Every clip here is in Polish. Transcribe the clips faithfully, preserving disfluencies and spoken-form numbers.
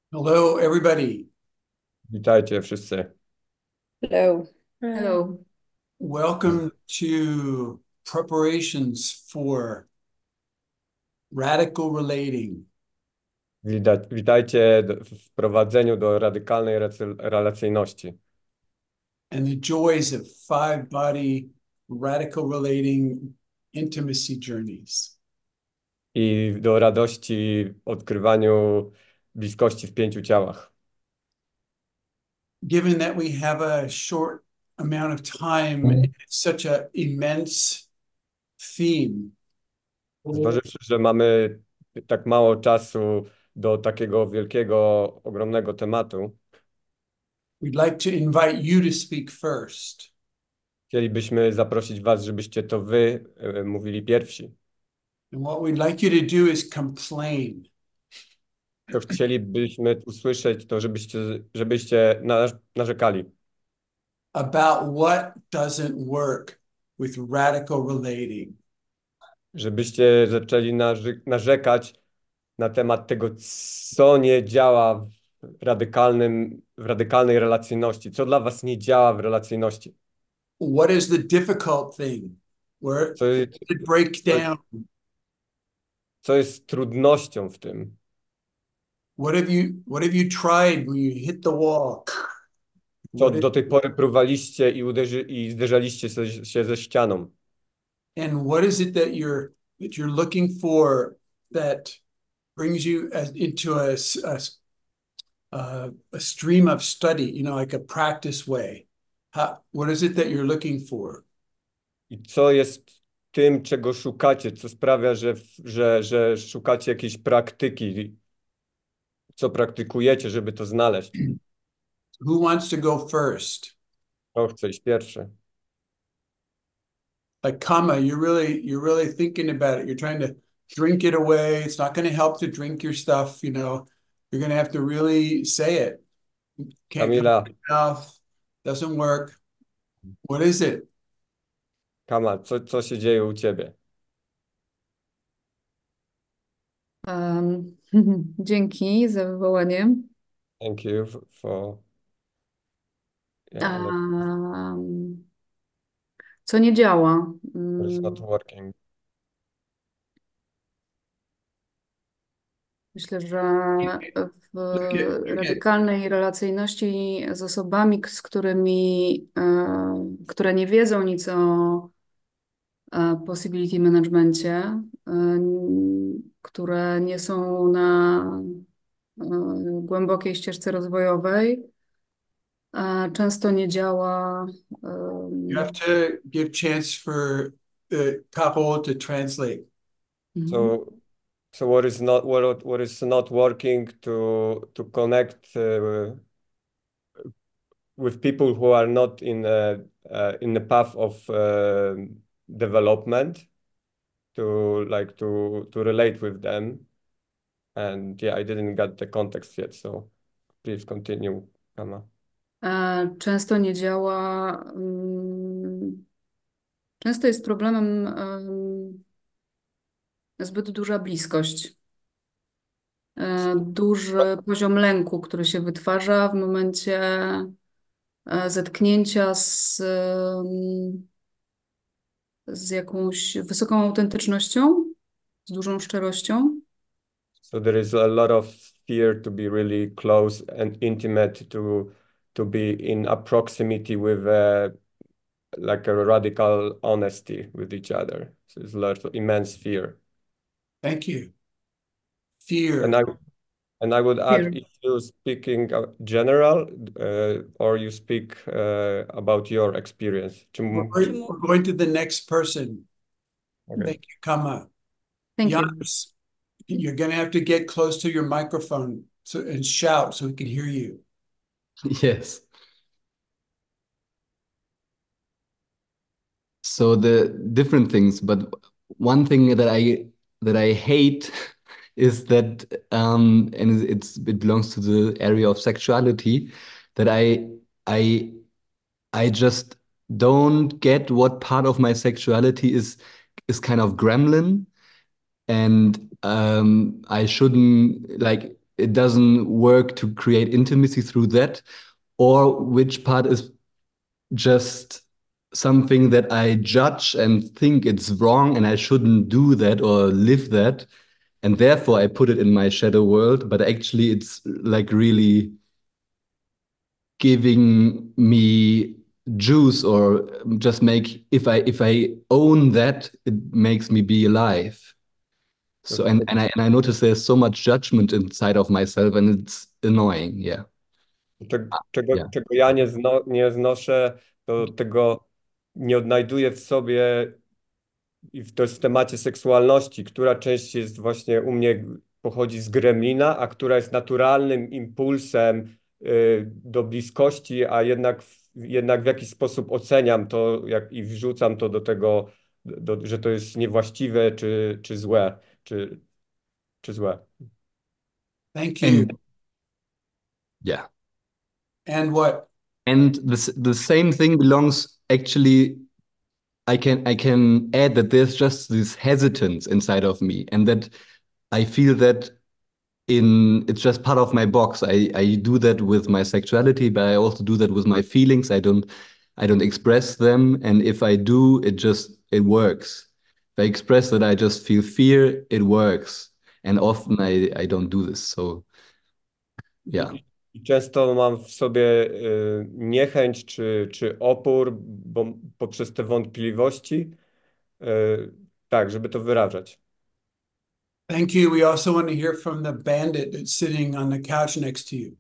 Hello, everybody. Witajcie wszyscy. Hello. Hello. Welcome to preparations for radical relating. Widać, witajcie d- w wprowadzeniu do radykalnej recy- relacyjności And the joys of five body radical relating intimacy journeys. i do radości w odkrywaniu bliskości w pięciu ciałach. Given that we have a short amount of time, it's such an immense theme. Zważywszy, że mamy tak mało czasu do takiego wielkiego, ogromnego tematu, We'd like to invite you to speak first. chcielibyśmy zaprosić Was, żebyście to Wy e, mówili pierwsi. And what we'd like you to do is complain To chcielibyśmy usłyszeć to, żebyście, żebyście narzekali. narzekali. about what doesn't work with radical relating. Żebyście zaczęli narzy- narzekać na temat tego, co nie działa w radykalnym, w radykalnej relacyjności, co dla was nie działa w relacyjności, What is the difficult thing? Where co jest, did it break co, down? co jest trudnością w tym, What have you what have you tried when you hit the wall? co What is, do tej pory próbowaliście i, uderzy, i zderzaliście się, się ze ścianą. and what is it that you're that you're looking for that brings you as, into a, s- a s- uh, a stream of study, you know, like a practice way? How, what is it that you're looking for? I co jest tym, czego szukacie, co sprawia, że, że, że szukacie jakiejś praktyki, co praktykujecie, żeby to znaleźć. Who wants to go first? Kto chce iść pierwszy? Like Kama, you're really you're really thinking about it. You're trying to drink it away. It's not going to help to drink your stuff, you know. You're going to have to really say it. Can't come Kamila, out of your mouth. Doesn't work. What is it? Kama, co, co się dzieje u ciebie? Um, dzięki za wywołanie. Thank you f- for yeah, like Um, co nie działa? it's not Mm, working. Myślę, że w Look at, look at radykalnej relacyjności z osobami, z którymi, e, które nie wiedzą nic o e, possibility managemencie, e, które nie są na e, głębokiej ścieżce rozwojowej, a często nie działa. you have em, to give chance for the couple to translate. mhm. So so what is not what what is not working to to connect uh, with people who are not in uh, uh, in the path of uh, development to like to to relate with them. And yeah, I didn't get the context yet, so please continue, Kama. E, Często nie działa. mm, Często jest problemem em, zbyt duża bliskość. E, Duży poziom lęku, który się wytwarza w momencie e, zetknięcia z, em, z jakąś wysoką autentycznością, z dużą szczerością. So there is a lot of fear to be really close and intimate, to to be in a proximity with uh, like a radical honesty with each other. So it's a lot of immense fear. Thank you. And Fear. I and I would add, Here. if you're speaking uh, general, uh, or you speak uh, about your experience. Czy We're, m- we're we're going to the next person. okay. Thank you, Kama. Thank you. Janos, you're going to have to get close to your microphone so, and shout so we can hear you. Yes. So the different things, but one thing that I that I hate is that um and it's it belongs to the area of sexuality that I I I just don't get what part of my sexuality is is kind of gremlin and um I shouldn't like it doesn't work to create intimacy through that, or which part is just something that I judge and think it's wrong and I shouldn't do that or live that, and therefore I put it in my shadow world, but actually it's like really giving me juice, or just make, if I if I own that, it makes me be alive. So and and I and I notice there's so much judgment inside of myself, and it's annoying. Yeah. Czego, czego, Yeah. czego ja nie, zno, nie znoszę, to tego nie odnajduję w sobie i w, to jest w temacie seksualności, która część jest właśnie u mnie, pochodzi z gremlina, a która jest naturalnym impulsem y, do bliskości, a jednak w, jednak w jakiś sposób oceniam to jak, i wrzucam to do tego, do, że to jest niewłaściwe, czy, czy złe, czy, czy złe. Thank you. And yeah. And what? And the s- the same thing belongs actually. I can I can add that there's just this hesitance inside of me, and that I feel that in it's just part of my box. I I do that with my sexuality, but I also do that with my feelings. I don't I don't express them, and if I do, it just it works. If I express that I just feel fear, it works, and often I I don't do this. So yeah. I, i często mam w sobie y, niechęć czy, czy opór, bo poprzez te wątpliwości, y, tak, żeby to wyrażać. Thank you. We also want to hear from the bandit that's sitting on the couch next to you.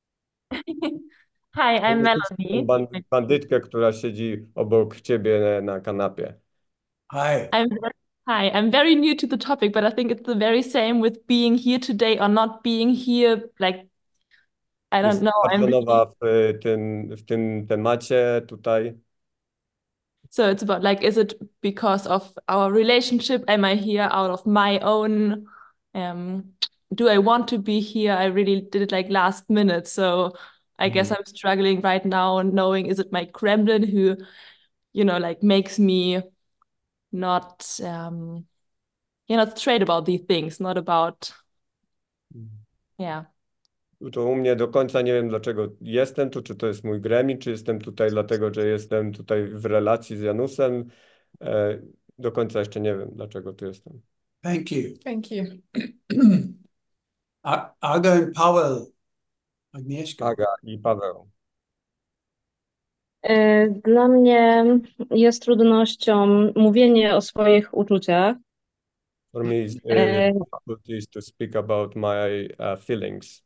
Hi, I'm Tą Melanie. ban- bandytkę, która siedzi obok ciebie na, na kanapie. Hi. I'm hi, I'm very new to the topic, but I think it's the very same with being here today or not being here. Like, I don't Jest know. I'm bardzo really, nowa w y, tym, w tym temacie tutaj. so it's about like, is it because of our relationship? Am I here out of my own? Um, do I want to be here? I really did it like last minute, so I guess I'm struggling right now, knowing is it my Kremlin who, you know, like makes me not um yeah, not straight about these things, not about yeah. To u mnie do końca nie wiem, dlaczego jestem tu, czy to jest mój gremlin, czy jestem tutaj dlatego, że jestem tutaj w relacji z Janusem. E, do końca jeszcze nie wiem, dlaczego tu jestem. Thank you. Thank you. A- Aga and Paweł. Agnieszka. Aga i Paweł. E, Dla mnie jest trudnością mówienie o swoich uczuciach. For me, it's, uh, E, difficult is to speak about my uh, feelings.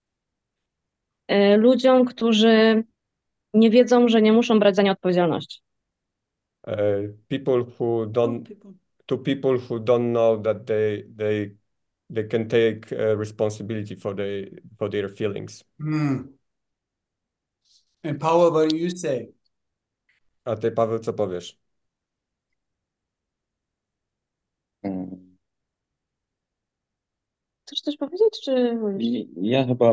e, Ludziom, którzy nie wiedzą, że nie muszą brać za nie odpowiedzialności. Uh, people who don't, to people who don't know that they they they can take uh, responsibility for their for their feelings. Hmm. And Paweł, what do you say? A ty, Paweł, co powiesz? Mm, Chcesz coś powiedzieć, czy... i- Ja chyba,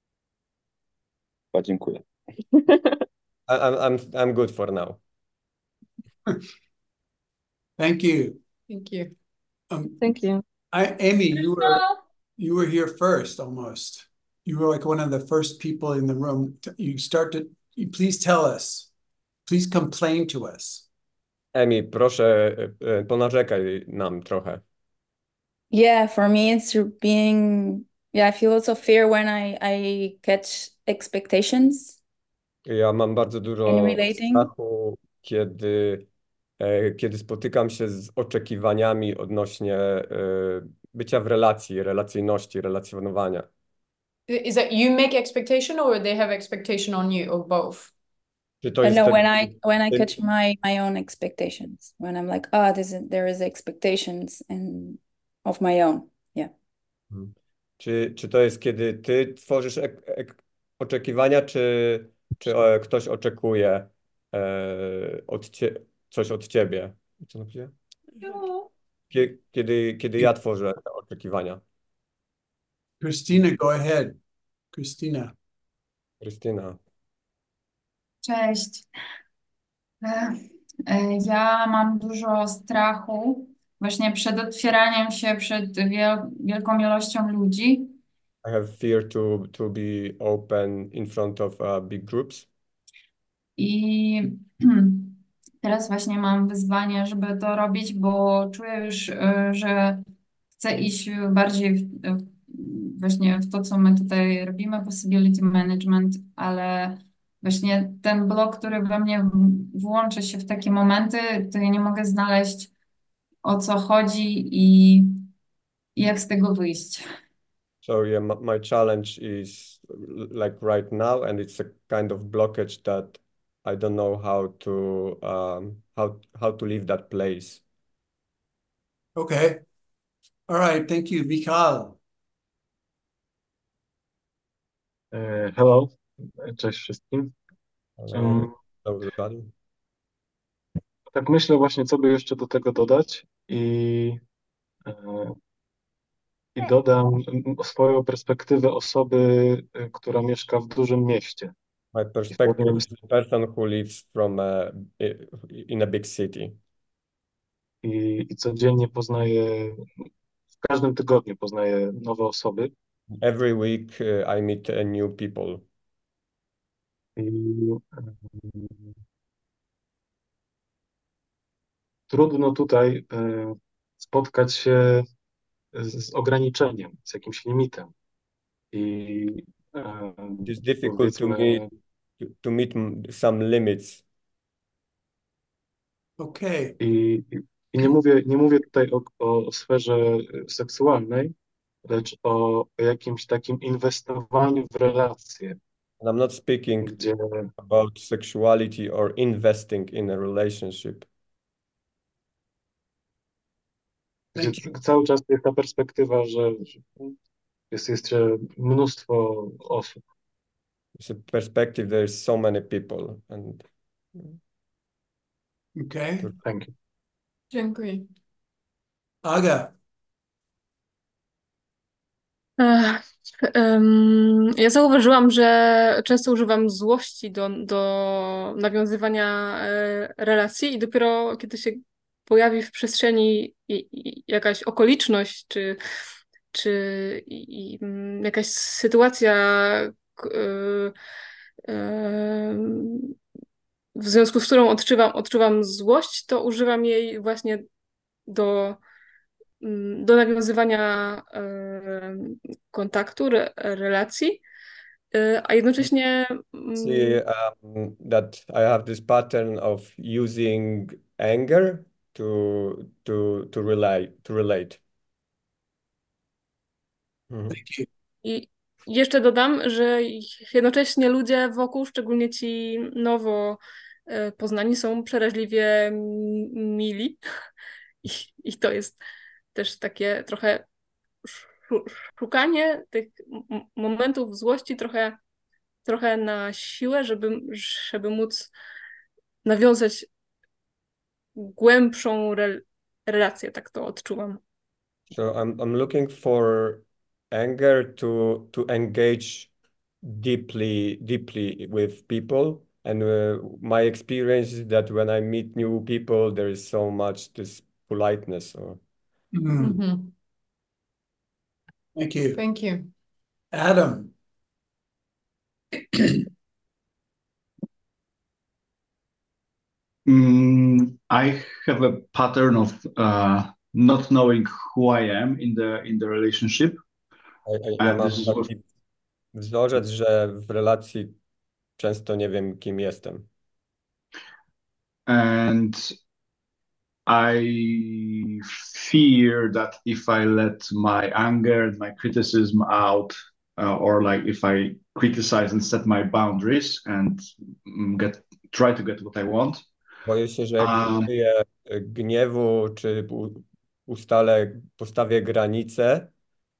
chyba dziękuję. I, I'm I'm I'm good for now. Thank you. Thank you. Um, Thank you. I, Amy, you were you were here first almost. You were like one of the first people in the room. You started. You please tell us. Please complain to us. Emi, proszę, e, e, ponarzekaj nam trochę. Yeah, for me it's being yeah, I feel lots of fear when I I catch expectations Ja mam bardzo in dużo relating. strachu, kiedy, e, kiedy spotykam się z oczekiwaniami odnośnie e, bycia w relacji, relacyjności, relacjonowania. Is that you make expectation or they have expectation on you or both? Czy to I jest know tak, when I when I ty- catch my my own expectations, when I'm like, oh, this is, there is expectations and of my own. Yeah. czy, czy to jest, kiedy ty tworzysz ek, ek, oczekiwania, czy, czy e, ktoś oczekuje e, od cie, coś od ciebie? Co napisałem? Kie- Kiedy, kiedy ja tworzę te oczekiwania. Christina, go ahead. Christina. Krystyna. Cześć. E, e, Ja mam dużo strachu właśnie przed otwieraniem się przed wiel wielką ilością ludzi I have fear to to be open in front of uh, big groups. I teraz właśnie mam wyzwanie, żeby to robić, bo czuję już, y, że chcę iść bardziej w, w, właśnie w to, co my tutaj robimy, possibility management, ale właśnie ten blok, który we mnie w- włączy się w takie momenty, to ja nie mogę znaleźć, o co chodzi i, i jak z tego wyjść. So yeah, my, my challenge is l- like right now, and it's a kind of blockage that I don't know how to um how how to leave that place. Okay. All right. Thank you, Mikhail. E, Hello, cześć wszystkim. Hello, Um, hello everybody. tak myślę właśnie, co by jeszcze do tego dodać i, e, i dodam mm, swoją perspektywę osoby, e, która mieszka w dużym mieście. My I perspective powiem, is the person who lives from a, i- in a big city. i, i codziennie poznaję, w każdym tygodniu poznaję nowe osoby Every week uh, I meet uh, new people. i em, trudno tutaj e, spotkać się z, z ograniczeniem, z jakimś limitem. I em, It is difficult to powiedzmy, meet to, to meet m- some limits. Okay. I, i i nie mówię, nie mówię tutaj o, o sferze seksualnej, lecz o, o jakimś takim inwestowaniu w relacje, And I'm not speaking gdzie, about sexuality or investing in a relationship. gdzie Thank you. cały czas jest ta perspektywa, że że jest jeszcze mnóstwo osób. It's a perspective, there's so many people, and Okay. Thank you. Dziękuję. Aga. Ech, em, Ja zauważyłam, że często używam złości do, do nawiązywania e, relacji i dopiero kiedy się pojawi w przestrzeni i- i jakaś okoliczność czy, czy i, i, mm, jakaś sytuacja, k- e, em, w związku z którą odczuwam, odczuwam złość, to używam jej właśnie do mm, do nawiązywania e, kontaktu, re, relacji, e, a jednocześnie see mm, um, that I have this pattern of using anger to to to relate to relate. Mhm. Thank you. i jeszcze dodam, że jednocześnie ludzie wokół, szczególnie ci nowo e, poznani, są przeraźliwie m- mili i, i to jest też takie trochę szu- szukanie tych m- momentów złości trochę trochę na siłę, żeby, żeby móc nawiązać głębszą re, relację, tak to odczuwam. So I'm I'm looking for anger to to engage deeply deeply with people, and uh, my experience is that when I meet new people, there is so much this politeness. Or Mm, Mhm. Thank you. Thank you. Adam. Mm, I have a pattern of uh, not knowing who I am in the in the relationship, ja, ja and mam this is what, taki wzorzec, że w relacji często nie wiem, kim jestem. and I fear that if I let my anger and my criticism out, uh, or like if I criticize and set my boundaries and mm, get try to get what I want, Boję się, że jak um, użyję e, gniewu, czy u- ustalę, postawię granice,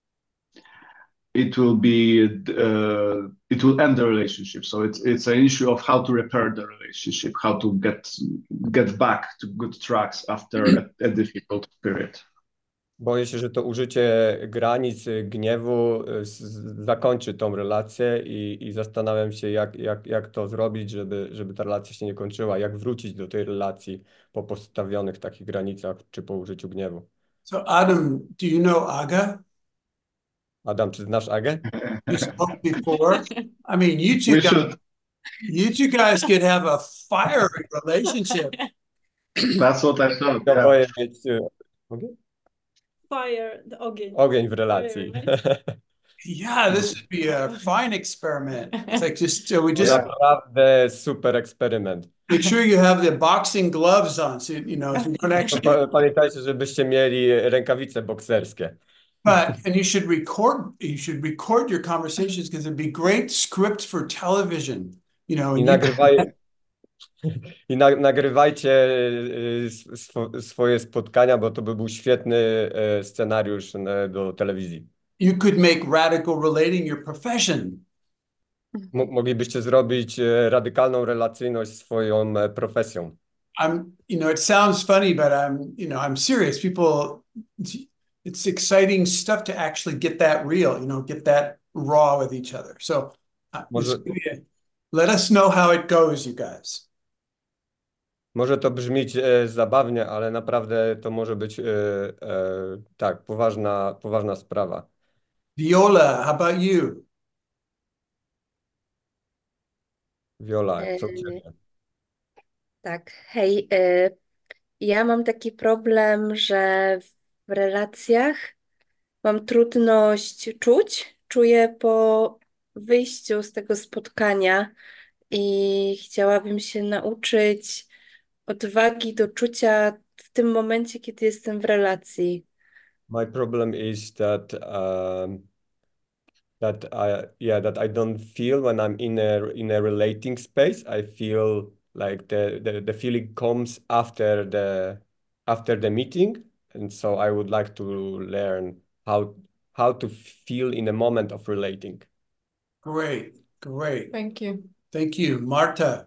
it will be uh, it will end the relationship. So it's it's an issue of how to repair the relationship, how to get get back to good tracks after a, a difficult period. boję się, że to użycie granic, e, gniewu e, z- z- zakończy tą relację i, i zastanawiam się, jak, jak, jak to zrobić, żeby, żeby ta relacja się nie kończyła, jak wrócić do tej relacji po postawionych takich granicach, czy po użyciu gniewu. So Adam, do you know Aga? Adam, czy znasz Agę? You spoke before. I mean, you two We guys, should. you two guys could have a fiery relationship. That's what I thought. Yeah. Oboje mieć e, ogień? Fire, the ogień. Ogień w relacji. Yeah, this would be a fine experiment. It's like just uh, we To just naprawdę super eksperyment. make sure you have the boxing gloves on, so you know you don't actually. Pa- Pamiętajcie, żebyście mieli rękawice bokserskie. But and you should record. You should record your conversations because it'd be great script for television. You know, I and you, nagrywaj, i na, nagrywajcie y, swo, swoje spotkania, bo to by był świetny y, scenariusz y, do telewizji. you could make radical relating your profession. Mo- moglibyście zrobić y, radykalną relacyjność swoją e, profesją. I'm, you know, it sounds funny, but I'm, you know, I'm serious. People, it's, it's exciting stuff to actually get that real, you know, get that raw with each other. So uh, Może, just, let us know how it goes, you guys. może to brzmieć e, zabawnie, ale naprawdę to może być e, e, tak, poważna, poważna sprawa. Viola, how about you? Viola, co u E, ciebie? tak, hej. E, ja mam taki problem, że w relacjach mam trudność czuć. Czuję po wyjściu z tego spotkania i chciałabym się nauczyć odwagi do czucia w tym momencie, kiedy jestem w relacji. My problem is that um, that I yeah that I don't feel when I'm in a in a relating space. I feel like the the, the feeling comes after the after the meeting, and so I would like to learn how how to feel in a moment of relating. Great, great. Thank you. Thank you. Marta.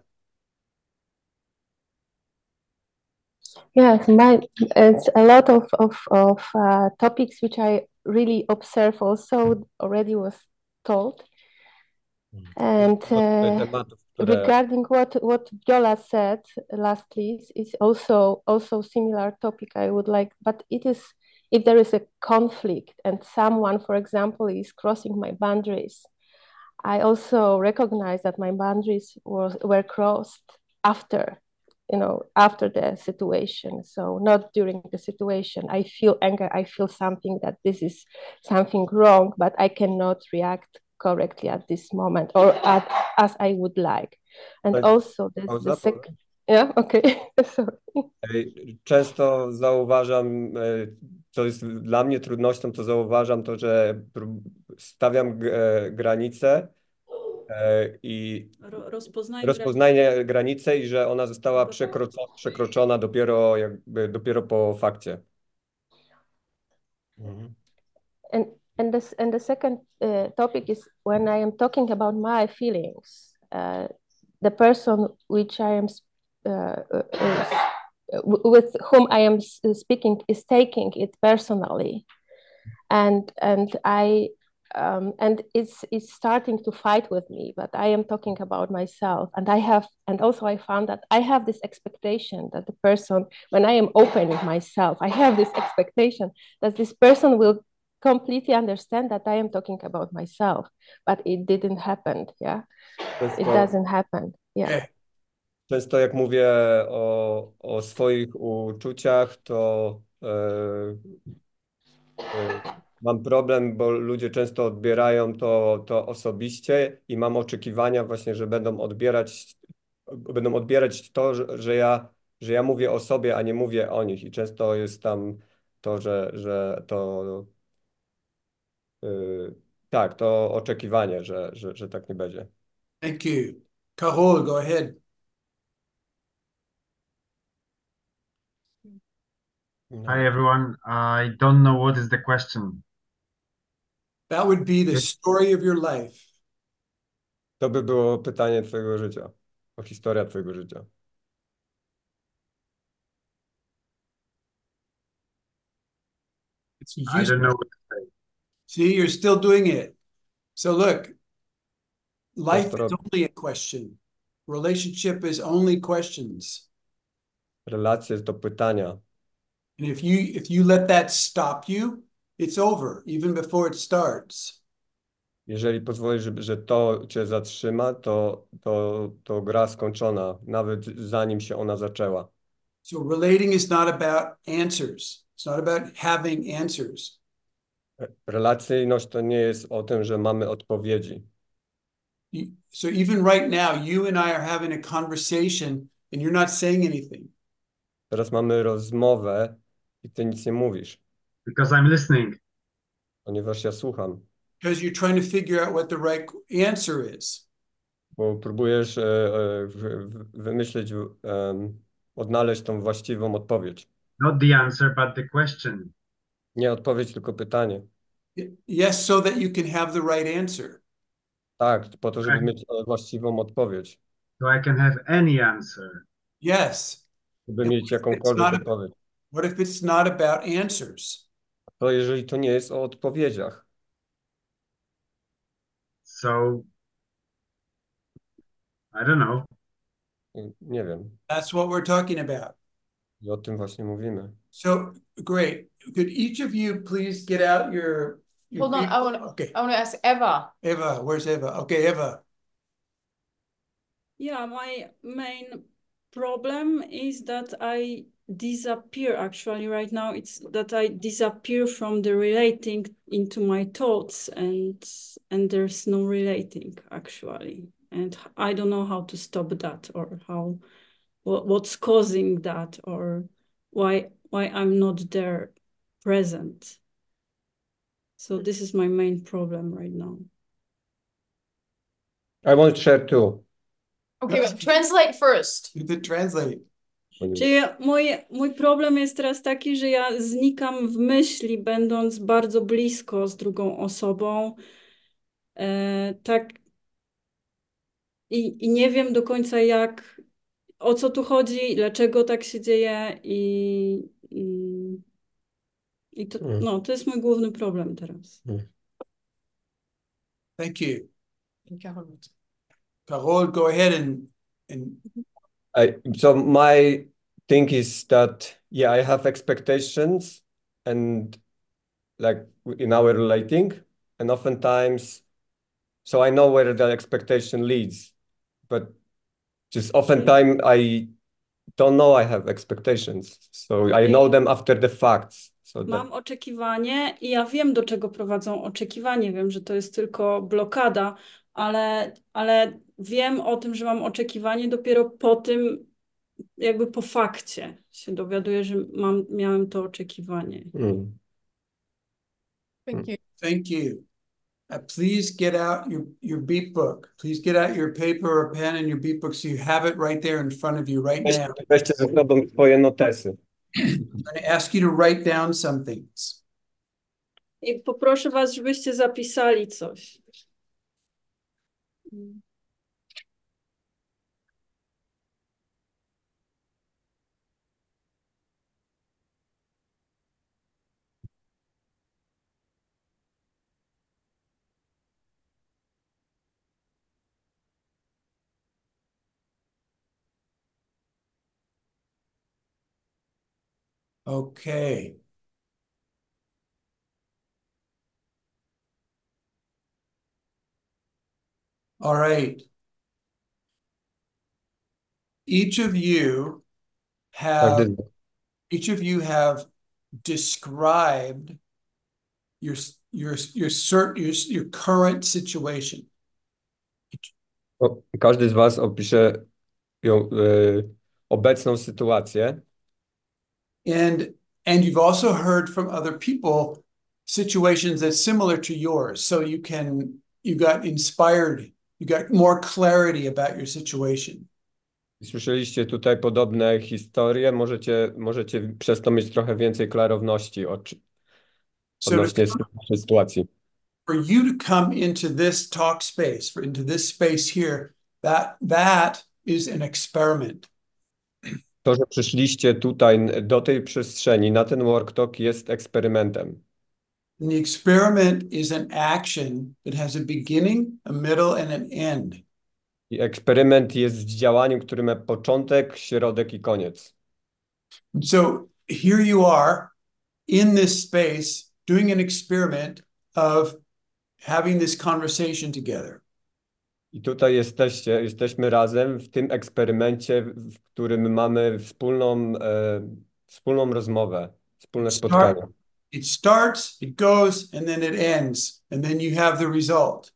Yes, my it's a lot of of of uh, topics which I really observe also already was told, and uh, Tematów, które regarding what what Viola said lastly is also also similar topic I would like, but it is if there is a conflict and someone, for example, is crossing my boundaries, I also recognize that my boundaries was were crossed after. You know, after the situation, so not during the situation. I feel anger, I feel something that this is something wrong, but I cannot react correctly at this moment or at, as I would like. And also the, the second, yeah, okay, sorry. Często zauważam, co jest dla mnie trudnością, to zauważam to, że stawiam granice i Rozpoznanie, rozpoznanie granicy i że ona została przekroczona, przekroczona dopiero jakby dopiero po fakcie. Mhm. And and this and the second uh, topic is when I am talking about my feelings, uh, the person which I am uh, is, with whom I am speaking is taking it personally, and and I. Um, and it's it's starting to fight with me, but I am talking about myself, and I have, and also I found that I have this expectation that the person, when I am opening myself, I have this expectation that this person will completely understand that I am talking about myself, but it didn't happen. Yeah, Często, it doesn't happen. Yeah. Często jak mówię o, o swoich uczuciach, to e, e, mam problem, bo ludzie często odbierają to, to osobiście i mam oczekiwania właśnie, że będą odbierać, będą odbierać to, że, że ja, że ja mówię o sobie, a nie mówię o nich. I często jest tam to, że, że to yy, tak, to oczekiwanie, że, że, że tak nie będzie. Thank you. Carol, go ahead. Hi everyone. I don't know what is the question. That would be the story of your life. To by było pytanie twojego życia, o historia twojego życia. It's I don't know what to say. See, you're still doing it. So look, life is only a question. Relationship is only questions. Relacje to pytania. And if you if you let that stop you, it's over, even before it starts. Jeżeli pozwolisz, że, że to cię zatrzyma, to, to, to gra skończona, nawet zanim się ona zaczęła. So relating is not about answers. It's not about having answers. Relacyjność to nie jest o tym, że mamy odpowiedzi. You- So even right now, you and I are having a conversation and you're not saying anything. Teraz mamy rozmowę i ty nic nie mówisz, Because I'm listening. ponieważ ja słucham, Because you're trying to figure out what the right answer is. bo próbujesz e, e, w- w- wymyślić, em, odnaleźć tą właściwą odpowiedź. Not the answer, but the question. Nie odpowiedź, tylko pytanie. Y- Yes, so that you can have the right answer. Tak, po to, żeby Tak. mieć e, właściwą odpowiedź, So I can have any answer. Yes. żeby And mieć what if it's jakąkolwiek not, odpowiedź. what if it's not about answers? To jeżeli to nie jest o odpowiedziach, So I don't know. nie wiem, That's what we're talking about. i o tym właśnie mówimy. So great. Could each of you please get out your, your Hold on, I paper? want Okay. I want to ask Eva. Eva, where's Eva? Okay, Eva. Yeah, my main problem is that I disappear actually right now. It's that I disappear from the relating into my thoughts and and there's no relating actually. And I don't know how to stop that or how what, what's causing that or why why I'm not there present. So this is my main problem right now. I want to share too. Okay, but translate first. You did translate. Czyli ja- mój, mój problem jest teraz taki, że ja znikam w myśli, będąc bardzo blisko z drugą osobą. E, tak. I, I nie wiem do końca jak, o co tu chodzi, dlaczego tak się dzieje i, i, i to, Mm. no, to jest mój główny problem teraz. Thank you. Carol, go ahead and, and I, so my thing is that, yeah, I have expectations and like in our relating, and oftentimes, so I know where the expectation leads, but just oftentimes I don't know I have expectations. So I know them after the facts. So that, Mam oczekiwanie i ja wiem, do czego prowadzą oczekiwanie. Wiem, że to jest tylko blokada, ale, ale wiem o tym, że mam oczekiwanie dopiero po tym, jakby po fakcie się dowiaduję, że mam, miałem to oczekiwanie. mm. Thank you. thank you. Uh, please get out your, your beat book. Please get out your paper or pen and your beat book so you have it right there in front of you right now. Weźcie ze sobą swoje notesy. I'm going to ask you to write down some things. I poproszę was, żebyście zapisali coś. Okay. All right. Each of you have Każdy, each of you have described your your your cert, your, your current situation. o, każdy z was opisze ją, e, obecną sytuację. And and you've also heard from other people situations that's similar to yours. So you can you got inspired, you got more clarity about your situation. Słyszeliście tutaj podobne historie, możecie, możecie przez to mieć trochę więcej klarowności o, czy- So to odnośnie come- sytuacji. for you to come into this talk space, for into this space here, that that is an experiment. To, że przyszliście tutaj do tej przestrzeni, na ten worktalk jest eksperymentem. And the experiment is an action that has a beginning, a middle, and an end. I eksperyment jest działaniem, który ma początek, środek i koniec. So here you are in this space, doing an experiment of having this conversation together. I tutaj jesteście, jesteśmy razem w tym eksperymencie, w którym mamy wspólną, e, wspólną rozmowę, wspólne spotkanie. Start, it starts, it goes, and then it ends, and then you have the result.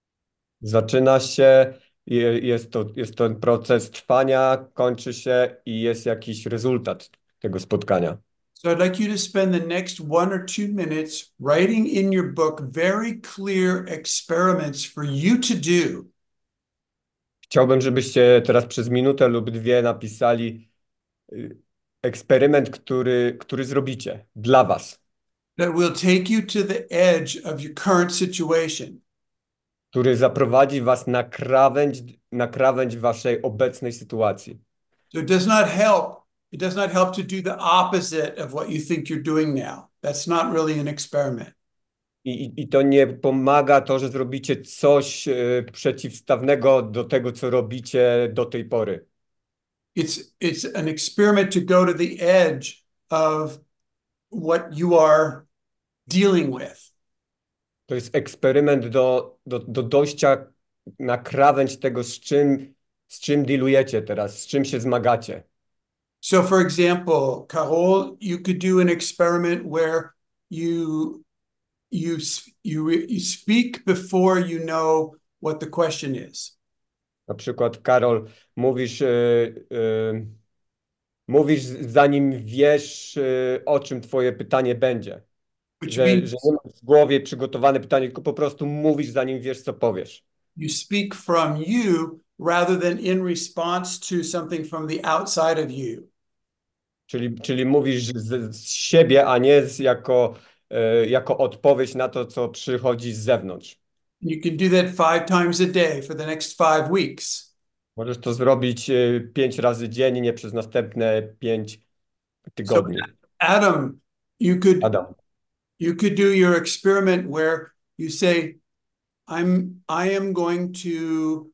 Zaczyna się, je- jest to, jest to proces trwania, kończy się i jest jakiś rezultat tego spotkania. So I'd like you to spend the next one or two minutes writing in your book very clear experiments for you to do. Chciałbym, żebyście teraz przez minutę lub dwie napisali y, eksperyment, który, który zrobicie dla was, That will take you to the edge of your current situation. który zaprowadzi was na krawędź, na krawędź waszej obecnej sytuacji. So it does not help. It does not help to do the opposite of what you think you're doing now. That's not really an experiment. I, i, I to nie pomaga to, że zrobicie coś y, przeciwstawnego do tego, co robicie do tej pory. It's it's an experiment to go to the edge of what you are dealing with. To jest eksperyment do, do, do dojścia na krawędź tego, z czym, z czym dealujecie teraz, z czym się zmagacie. So, for example, Carol, you could do an experiment where you you s- you, re- you speak before you know what the question is. Na przykład, Karol, mówisz, y, y, mówisz zanim wiesz, y, o czym twoje pytanie będzie. Which Że, means że nie masz w głowie przygotowane pytanie, tylko po prostu mówisz zanim wiesz, co powiesz. you speak from you rather than in response to something from the outside of you. Czyli, czyli mówisz z, z siebie, a nie z, jako, y, jako odpowiedź na to, co przychodzi z zewnątrz. You can do that five times a day for the next five weeks. Możesz to zrobić y, pięć razy dziennie przez następne pięć So, tygodni. Adam, you could Adam, you could do your experiment where you say, I'm I am going to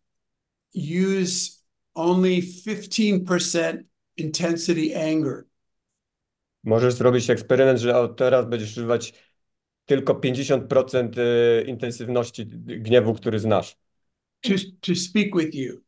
use only fifteen percent intensity anger. możesz zrobić eksperyment, że od teraz będziesz używać tylko pięćdziesiąt procent y, intensywności gniewu, który znasz. to, to speak with you.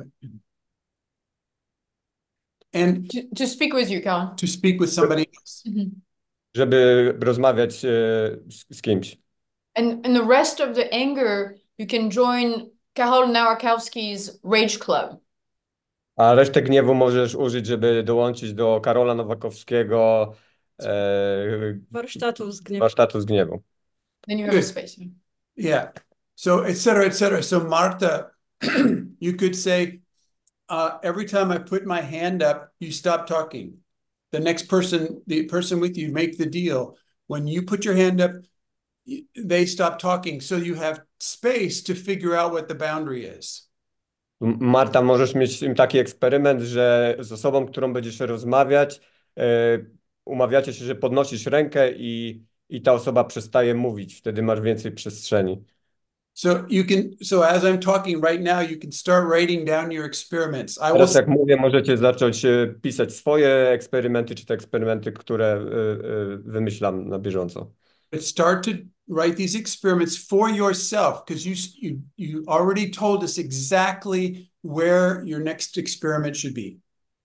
And To, to speak with you, Colin. to speak with somebody else. Mhm. Żeby rozmawiać y, z, z kimś. And and the rest of the anger, you can join Karol Nowakowski's Rage Club. A resztę gniewu możesz użyć, żeby dołączyć do Karola Nowakowskiego e, Warsztatów z gniewu. warsztatu z gniewu. Then you have a Good. space. Yeah. So, et cetera, et cetera. So, Martha, you could say, uh, every time I put my hand up, you stop talking. The next person, the person with you, make the deal. When you put your hand up, y- they stop talking. So you have space to figure out what the boundary is. M- Marta, możesz mieć z tym taki eksperyment, że z osobą, którą będziesz rozmawiać, e, umawiacie się, że podnosisz rękę i, i ta osoba przestaje mówić. Wtedy masz więcej przestrzeni. So you can, so as I'm talking right now, you can start writing down your experiments. I will, Teraz jak mówię, możecie zacząć e, pisać swoje eksperymenty, czy te eksperymenty, które e, e, wymyślam na bieżąco. but start to write these experiments for yourself because you, s- you, you already told us exactly where your next experiment should be.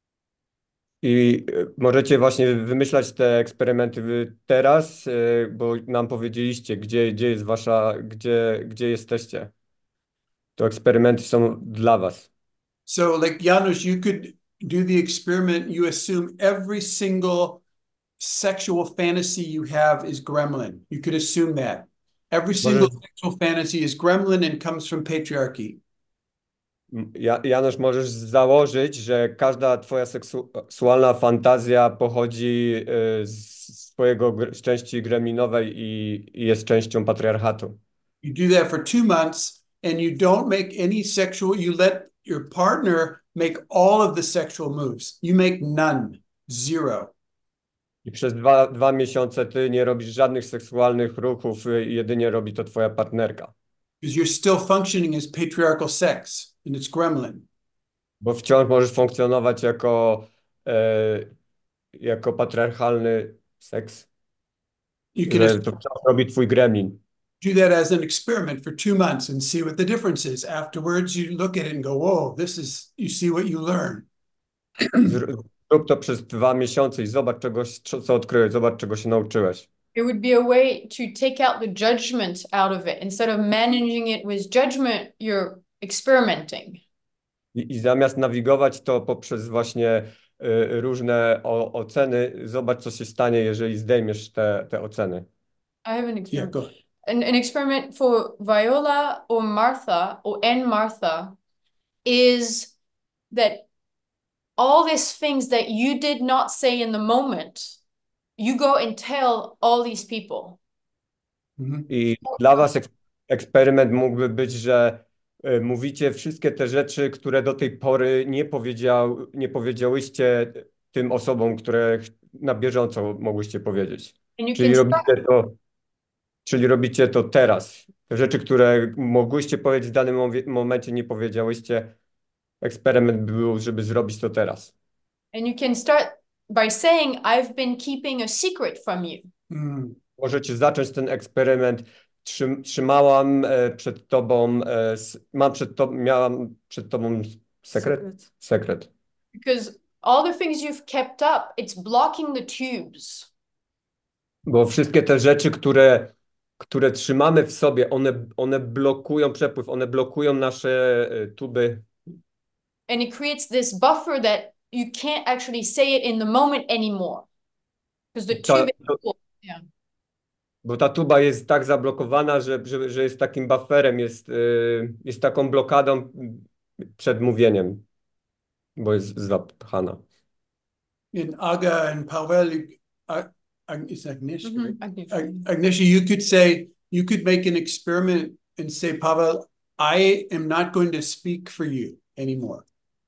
I e, możecie właśnie wymyślać te eksperymenty wy teraz, e, bo nam powiedzieliście, gdzie, gdzie jest wasza, gdzie, gdzie jesteście. To eksperymenty są dla was. So like Janusz, you could do the experiment. You assume every single sexual fantasy you have is gremlin. You could assume that. Every single Możesz, sexual fantasy is gremlin and comes from patriarchy. m, Ja- Janusz, możesz założyć, że każda twoja seksualna fantazja pochodzi e, z swojego gr- z części gremlinowej i, i jest częścią patriarchatu. You do that for two months and you don't make any sexual, you let your partner make all of the sexual moves. You make none, zero. I przez dwa, dwa miesiące ty nie robisz żadnych seksualnych ruchów, y, jedynie robi to twoja partnerka. Because you're still functioning as patriarchal sex and it's gremlin. Bo wciąż możesz funkcjonować jako, e, jako patriarchalny seks. You can że to wciąż robi twój gremlin. do that as an experiment for two months and see what the difference is. Afterwards, you look at it and go, whoa, this is, you see what you learn. Zrób to przez dwa miesiące i zobacz czegoś, co odkryłeś, zobacz czego się nauczyłeś. It would be a way to take out the judgment out of it. Instead of managing it with judgment, you're experimenting. I, i zamiast nawigować to poprzez właśnie y, różne o, oceny, zobacz co się stanie, jeżeli zdejmiesz te, te oceny. I have an experiment. Yeah, go. An, an experiment for Viola or Martha or and Martha is that all these things that you did not say in the moment, you go and tell all these people. I dla was ek eksperyment mógłby być, że y, mówicie wszystkie te rzeczy, które do tej pory nie powiedział, nie powiedziałyście tym osobom, które na bieżąco mogłyście powiedzieć. And you Czyli can robicie to, czyli robicie to teraz. Te rzeczy, które mogłyście powiedzieć w danym mowie- momencie, nie powiedziałyście. Eksperyment był, żeby zrobić to teraz. And you can start by saying, I've been keeping a secret from you. Mm. Możecie zacząć ten eksperyment. Trzym, trzymałam e, przed tobą, e, s, mam przed to, miałam przed tobą sekret? Secret. Sekret. Because all the things you've kept up, it's blocking the tubes. Bo wszystkie te rzeczy, które, które trzymamy w sobie, one, one blokują przepływ, one blokują nasze e, tuby. And it creates this buffer that you can't actually say it in the moment anymore. Because the Ta, tube is to, full. Yeah. bo ta tuba jest tak zablokowana, że, że, że jest takim bufferem, jest, y, jest taką blokadą przed mówieniem, bo jest zapchana. In Aga and Pavel, you, uh, it's Agnieszka, Mhm, right? Agnieszka. Ag- Agnieszka, you could say, you could make an experiment and say, Pavel, I am not going to speak for you anymore.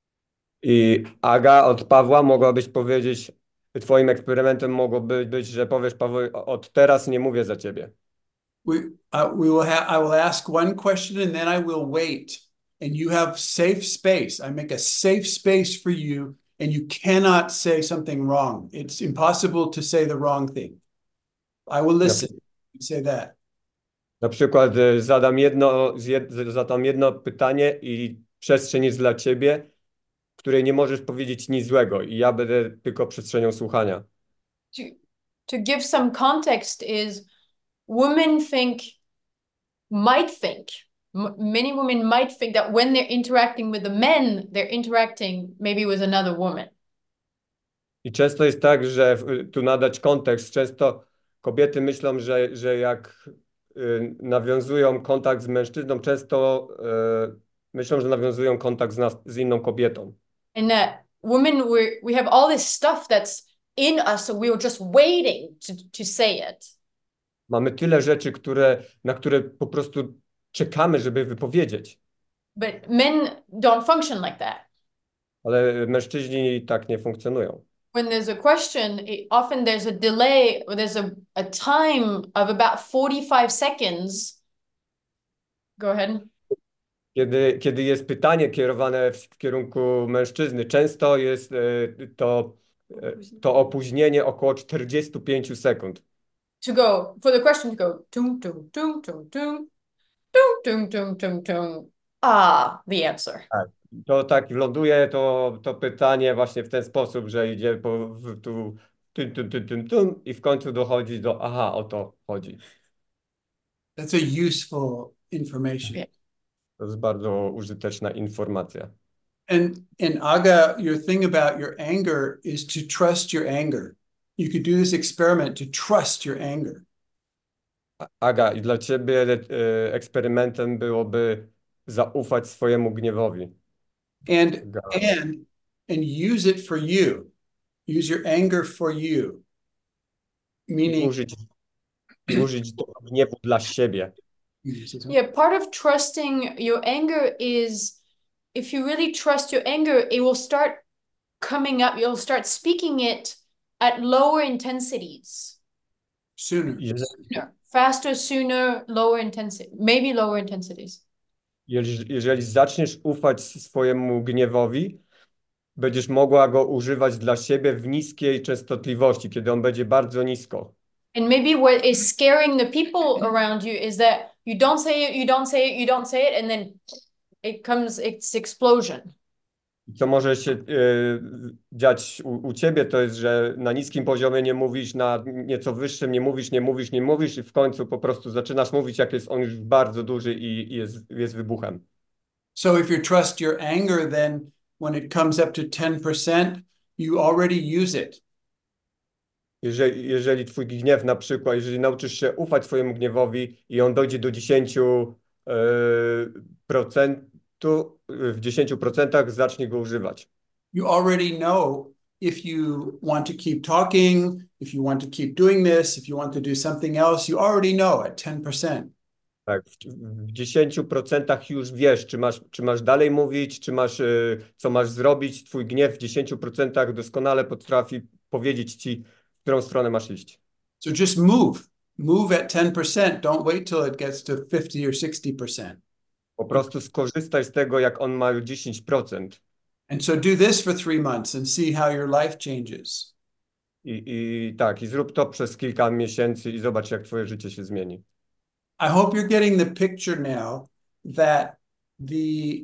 I Aga od Pawła mogłabyś powiedzieć, twoim eksperymentem mogłoby być, że powiesz, Paweł, od teraz nie mówię za ciebie. We, uh, we will have, I will ask one question and then I will wait. And you have safe space. I make a safe space for you and you cannot say something wrong. It's impossible to say the wrong thing. I will listen and say that. Na przykład y, zadam jedno, zjed- zadam jedno pytanie i przestrzeń jest dla ciebie, w której nie możesz powiedzieć nic złego i ja będę tylko przestrzenią słuchania. To, to give some context is women think, might think, m- many women might think that when they're interacting with the men, they're interacting maybe with another woman. I często jest tak, że w- tu nadać kontekst, często kobiety myślą, że, że jak y, nawiązują kontakt z mężczyzną, często y, myślą, że nawiązują kontakt z, nas, z inną kobietą. And that women, we we have all this stuff that's in us, so we were just waiting to, to say it. Mamy tyle rzeczy, które, na które po prostu czekamy, żeby wypowiedzieć, But men don't function like that. ale mężczyźni tak nie funkcjonują. When there's a question, it, often there's a delay, or there's a, a time of about forty-five seconds. Go ahead. Kiedy, kiedy jest pytanie kierowane w, w kierunku mężczyzny, często jest e, to, e, to opóźnienie około czterdzieści pięć sekund. To go, for the question to go, tung, tung, tung, tung, tung, tung, tung, tung, tung, tung. Ah, the answer. Tak. To tak ląduje to, to pytanie właśnie w ten sposób, że idzie po, w, tu tym, tym, tym, tym, tym i w końcu dochodzi do aha, o to chodzi. That's a useful information. Yeah. To jest bardzo użyteczna informacja. And and Aga, your thing about your anger is to trust your anger. You could do this experiment to trust your anger. Aga, i dla ciebie e, eksperymentem byłoby zaufać swojemu gniewowi. And Aga. and and use it for you. Use your anger for you. I Meaning użyć, i użyć tego gniewu dla siebie. Yeah, part of trusting your anger is if you really trust your anger, it will start coming up, you'll start speaking it at lower intensities. Sooner. Jeżeli, Sooner, faster, sooner, lower intensity, maybe lower intensities. jeżeli, jeżeli zaczniesz ufać swojemu gniewowi, będziesz mogła go używać dla siebie w niskiej częstotliwości, kiedy on będzie bardzo nisko. And maybe what is scaring the people around you is that you don't say it, you don't say it, you don't say it, and then it comes, it's explosion. Co może się y, dziać u, u ciebie, to jest, że na niskim poziomie nie mówisz, na nieco wyższym nie mówisz, nie mówisz, nie mówisz i w końcu po prostu zaczynasz mówić, jak jest on już bardzo duży i, i jest, jest wybuchem. So if you trust your anger, then when it comes up to ten percent, you already use it. Jeżeli, jeżeli twój gniew na przykład, jeżeli nauczysz się ufać swojemu gniewowi i on dojdzie do dziesięciu procent, w dziesięciu procentach zacznij go używać. You already know if you want to keep talking, if you want to keep doing this, if you want to do something else, you already know at ten percent. Tak, w, w dziesięciu procentach już wiesz, czy masz, czy masz dalej mówić, czy masz, y, co masz zrobić. Twój gniew w dziesięciu procentach doskonale potrafi powiedzieć ci, w którą stronę masz iść. So just move. Move at ten percent. Don't wait till it gets to fifty or sixty percent. Po prostu skorzystaj z tego, jak on ma dziesięć procent. And so do this for three months and see how your life changes. I, i tak, i zrób to przez kilka miesięcy i zobacz, jak twoje życie się zmieni. I hope you're getting the picture now that the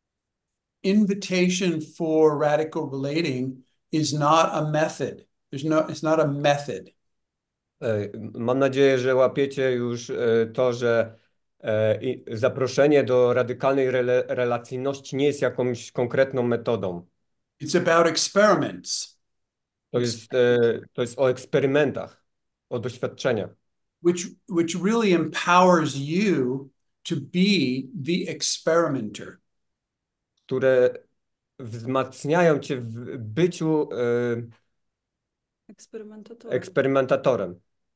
invitation for radical relating is not a method. There's no, it's not a method. E, Mam nadzieję, że łapiecie już e, to, że e, i zaproszenie do radykalnej rela relacyjności nie jest jakąś konkretną metodą. It's about experiments. To jest, e, to jest o eksperymentach, o doświadczeniach. Which, which really empowers you to be the experimenter. Które wzmacniają cię w byciu e, Eksperymentatorem. eksperymentatorem.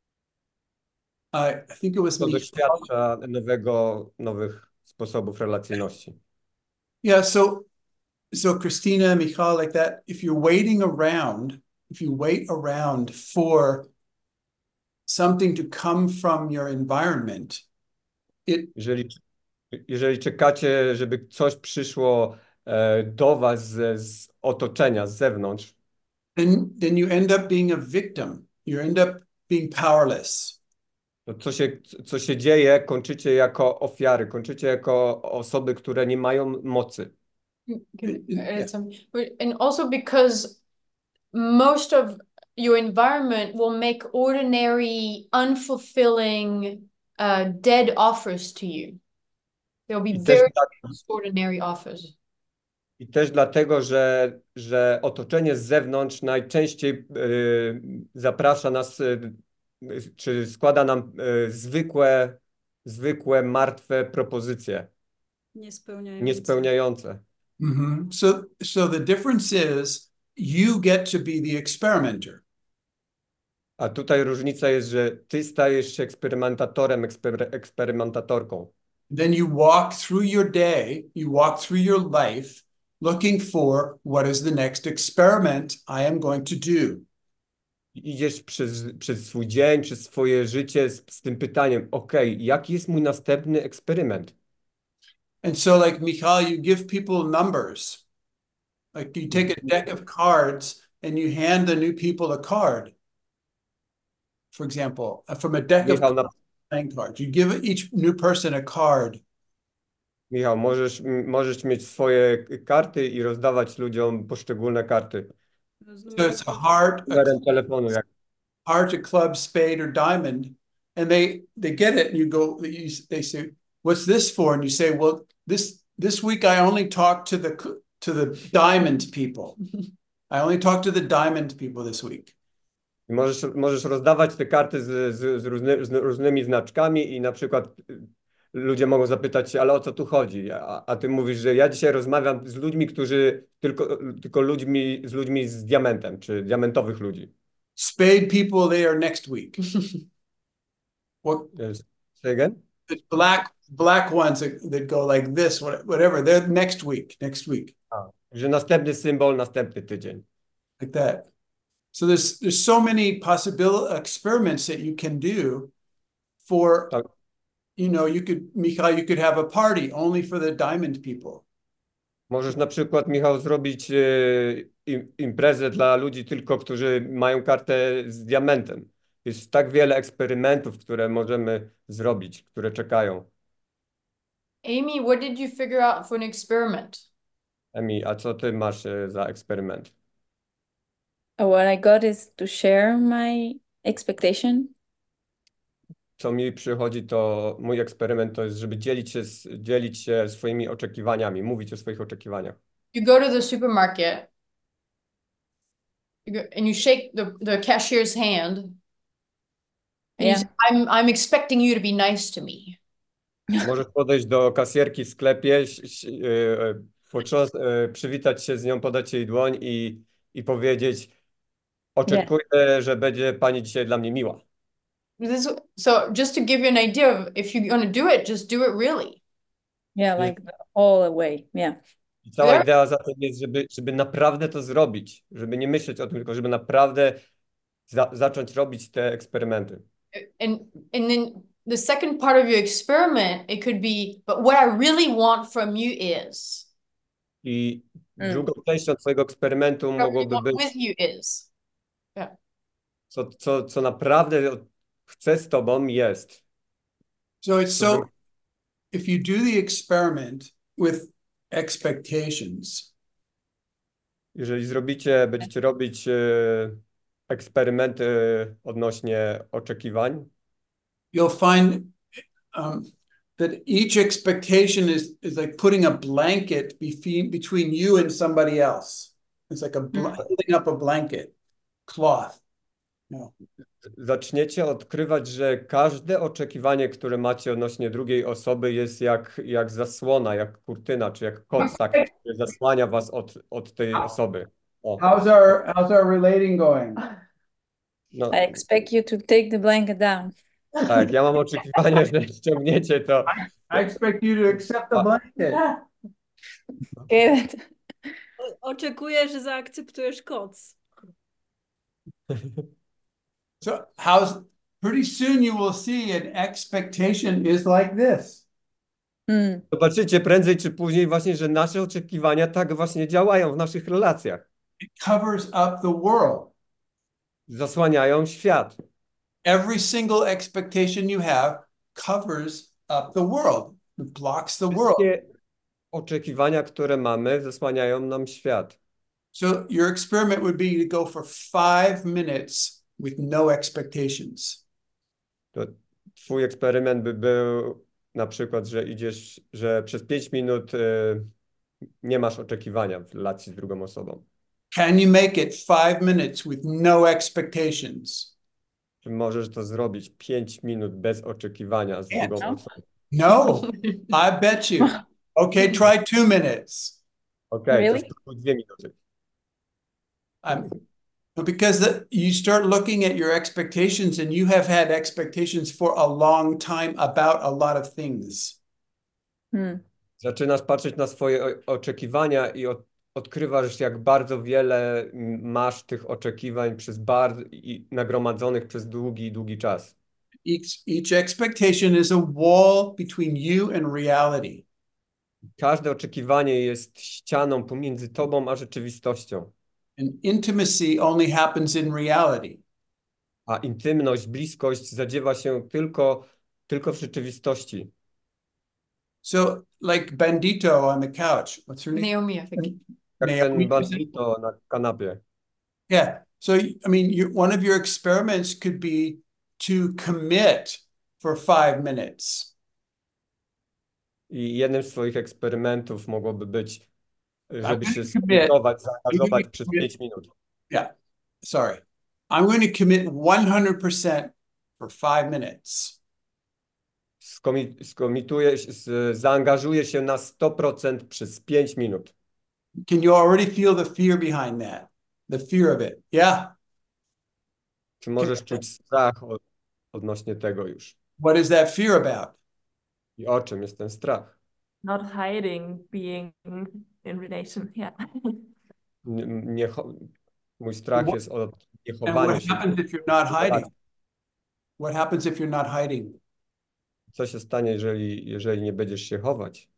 I, I think it was To me. doświadcza nowego, nowych sposobów relacyjności. Yeah, so so Christina, Michal, like that, if you're waiting around, if you wait around for something to come from your environment, it Jeżeli, jeżeli czekacie, żeby coś przyszło e, do was z, z otoczenia, z zewnątrz, then then you end up being a victim. You end up being powerless. to co się, co się dzieje, kończycie jako ofiary, kończycie jako osoby, które nie mają mocy. And also because most of your environment will make ordinary, unfulfilling, uh, dead offers to you. There'll be I też, very tak- ordinary offers. I też dlatego, że, że otoczenie z zewnątrz najczęściej y, zaprasza nas, y, czy składa nam y, zwykłe, zwykłe, martwe propozycje, Niespełniające. niespełniające. Mhm. So so the difference is you get to be the experimenter. A tutaj różnica jest, że ty stajesz się eksperymentatorem, ekspery, eksperymentatorką. Then you walk through your day, you walk through your life looking for what is the next experiment I am going to do. I idziesz przez, przez swój dzień, przez swoje życie z, z tym pytaniem, ok, jaki jest mój następny eksperyment? And so, like Michal, you give people numbers. Like you take a deck of cards and you hand the new people a card. For example, uh, from a deck Michał, of na, playing cards, you give each new person a card. Michał, możesz, m- możesz mieć swoje karty i rozdawać ludziom poszczególne karty. So it's a heart, a Numerem telefonu. Jak, heart, a club, spade, or diamond, and they they get it, and you go. You, they say, "What's this for?" And you say, "Well, this this week I only talked to the to the diamond people. I only talked to the diamond people this week." I możesz, możesz rozdawać te karty z, z, z, różny, z różnymi znaczkami i na przykład y, ludzie mogą zapytać się, ale o co tu chodzi? A, a ty mówisz, że ja dzisiaj rozmawiam z ludźmi, którzy tylko, tylko ludźmi, z ludźmi z diamentem, czy diamentowych ludzi. Spade people, they are next week. What Yes. Say again? the black black ones that, that go like this, what- whatever, they're next week, next week, A, że następny symbol, następny tydzień. like that. So there's there's so many possible experiments that you can do for, Tak. you know, you could, Michal, you could have a party only for the diamond people. Możesz na przykład, Michał, zrobić e, im, imprezę dla ludzi tylko, którzy mają kartę z diamentem. jest tak wiele eksperymentów, które możemy zrobić, które czekają. Amy, what did you figure out for an experiment? Emi, a co ty masz e, za eksperyment? What I got is to share my expectation. Co mi przychodzi, to mój eksperyment to jest, żeby dzielić się, z, dzielić się swoimi oczekiwaniami, mówić o swoich oczekiwaniach. You go to the supermarket you go, and you shake the, the cashier's hand and you Yeah. say, I'm, I'm expecting you to be nice to me. Możesz podejść do kasjerki w sklepie, ś- ś- e, potrząs, e, przywitać się z nią, podać jej dłoń i, i powiedzieć: oczekuję, że będzie pani dzisiaj dla mnie miła. This, so just to give you an idea of if you're going to do it, just do it really. Yeah, like the whole way. Yeah. I cała idea za tym jest, żeby, żeby naprawdę to zrobić, żeby nie myśleć o tym, tylko żeby naprawdę za, zacząć robić te eksperymenty. And and then the second part of your experiment, it could be, but what I really want from you is. I Mm. drugą częścią twojego eksperymentu What I really mogłoby want być, with you is. Yeah. co, co, co naprawdę chce z tobą jest. So it's so, if you do the experiment with expectations, Jeżeli zrobicie, będziecie robić e, eksperymenty odnośnie oczekiwań, you'll find um, that each expectation is, is like putting a blanket between, between you and somebody else. It's like a bl- holding up a blanket, cloth. No. zaczniecie odkrywać, że każde oczekiwanie, które macie odnośnie drugiej osoby, jest jak, jak zasłona, jak kurtyna, czy jak koc, tak, który zasłania was od, od tej osoby. O, How's our, how's our relating going? no, I expect you to take the blanket down. tak, ja mam oczekiwanie, że ściągniecie to. I expect you to accept the blanket. Okay. O- Oczekuję, że zaakceptujesz koc. So how's, pretty soon you will see an expectation is like this. Mm. Zobaczycie prędzej czy później właśnie, że nasze oczekiwania tak właśnie działają w naszych relacjach. It covers up the world. Zasłaniają świat. Every single expectation you have covers up the world. It blocks the world. Wszystkie oczekiwania, które mamy, zasłaniają nam świat. So your experiment would be to go for five minutes with no expectations. To twój eksperyment by był na przykład, że idziesz, że przez pięć minut y, nie masz oczekiwania w relacji z drugą osobą. Can you make it five minutes with no expectations? Czy możesz to zrobić pięć minut bez oczekiwania z drugą no. osobą? No, I bet you. Okay, try two minutes. Okej, Really? to spróbuj dwie minuty. Um, because the, you start looking at your expectations and you have had expectations for a long time about a lot of things. Hmm. Zaczynasz patrzeć na swoje o- oczekiwania i od, odkrywasz, jak bardzo wiele m, masz tych oczekiwań przez bardzo i nagromadzonych przez długi, długi czas. Each, each expectation is a wall between you and reality. Każde oczekiwanie jest ścianą pomiędzy tobą a rzeczywistością. And intimacy only happens in reality. A intymność, bliskość zadziewa się tylko, tylko w rzeczywistości. So, like Bandito on the couch. What's her name? Naomi, I think. Jak Naomi, ten bandito na kanapie. Yeah. So, I mean, you, one of your experiments could be to commit for five minutes. I jednym z swoich eksperymentów mogłoby być, żeby się commit. skomitować, I'm zaangażować gonna przez commit. pięć minut. Yeah. Sorry. I'm going to commit one hundred percent for five minutes. Skomi- Skomituję, się- z- zaangażuję się na sto procent przez pięć minut. Can you already feel the fear behind that? The fear of it. Yeah. Czy możesz czuć strach od, odnośnie tego już? What is that fear about? I o czym jest ten strach? Not hiding being in relation. Yeah. Nie, nie, cho- mój strach What- jest od And niechowania what się. happens if you're not hiding? What happens if you're not hiding? Co się stanie, jeżeli, jeżeli nie będziesz się chować?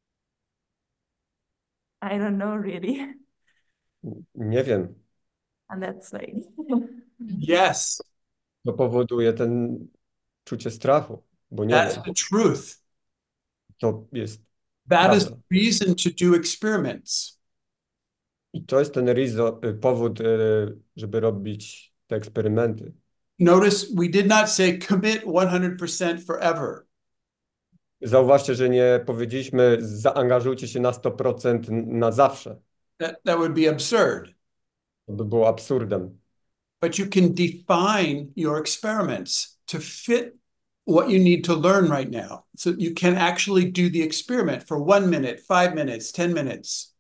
I don't know really. Nie wiem. And that's like Yes. To powoduje ten czucie strachu, bo nie That's wiem. the truth. To jest That is prawda. the reason to do experiments. I to jest ten rizo, y, powód, y, żeby robić te eksperymenty. Notice we did not say commit one hundred percent forever. Zauważcie, że nie powiedzieliśmy zaangażujcie się na sto procent na zawsze. That, that would be absurd. To by było absurdem. But you can define your experiments to fit what you need to learn right now. So you can actually do the experiment for one minute, five minutes, ten minutes.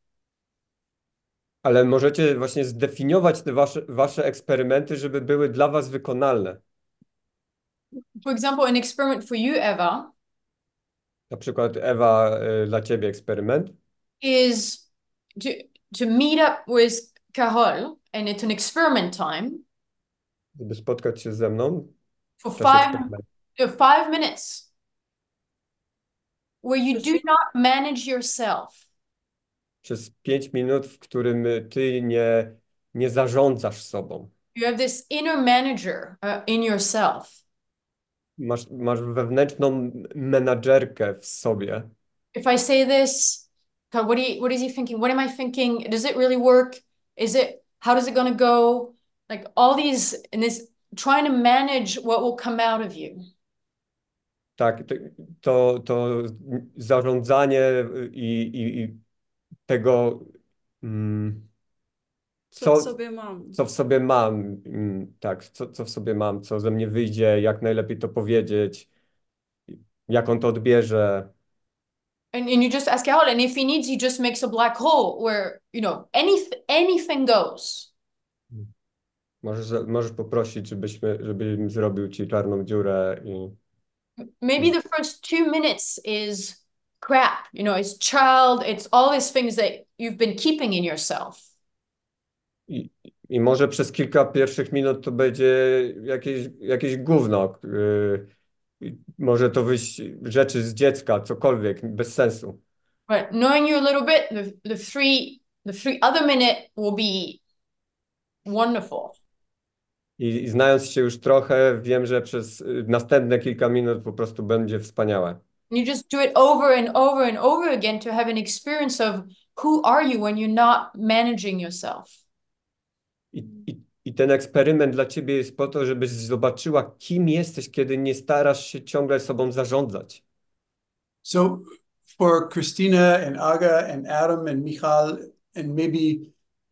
Ale możecie właśnie zdefiniować te wasze, wasze eksperymenty, żeby były dla was wykonalne. For example, an experiment for you, Eva, Na przykład Ewa, y, dla ciebie eksperyment is to to meet up with Carol, and it's an experiment time żeby spotkać się ze mną for w czasie five eksperymentu. uh, five minutes, where you do not manage yourself. Przez pięć minut, w którym y, ty nie, nie zarządzasz sobą. You have this inner manager uh, in yourself. Masz, masz wewnętrzną menadżerkę w sobie. If I say this, God, what do you, what is he thinking? What am I thinking? Does it really work? Is it, how does it gonna go? Like all these, and this trying to manage what will come out of you. Tak, to, to, to zarządzanie i, i, i tego, mm, Co w co, sobie mam. co w sobie mam, mm, tak, co, co w sobie mam, co ze mnie wyjdzie, jak najlepiej to powiedzieć, jak on to odbierze. And, and you just ask Carol, and if he needs, he just makes a black hole where, you know, any, anything goes. Możesz, możesz poprosić, żebyśmy, żebym zrobił ci czarną dziurę i Maybe the first two minutes is crap, you know, it's child, it's all these things that you've been keeping in yourself. I, I może przez kilka pierwszych minut to będzie jakieś, jakieś gówno. Yy, może to wyjść rzeczy z dziecka, cokolwiek, bez sensu. But knowing you a little bit, the, the three the three other minute will be wonderful. I, I znając się już trochę, wiem, że przez y, następne kilka minut po prostu będzie wspaniałe. And you just do it over and over and over again to have an experience of who are you when you're not managing yourself. I, i, I ten eksperyment dla ciebie jest po to, żebyś zobaczyła, kim jesteś, kiedy nie starasz się ciągle sobą zarządzać. So for Christina and Aga and Adam and Michal and maybe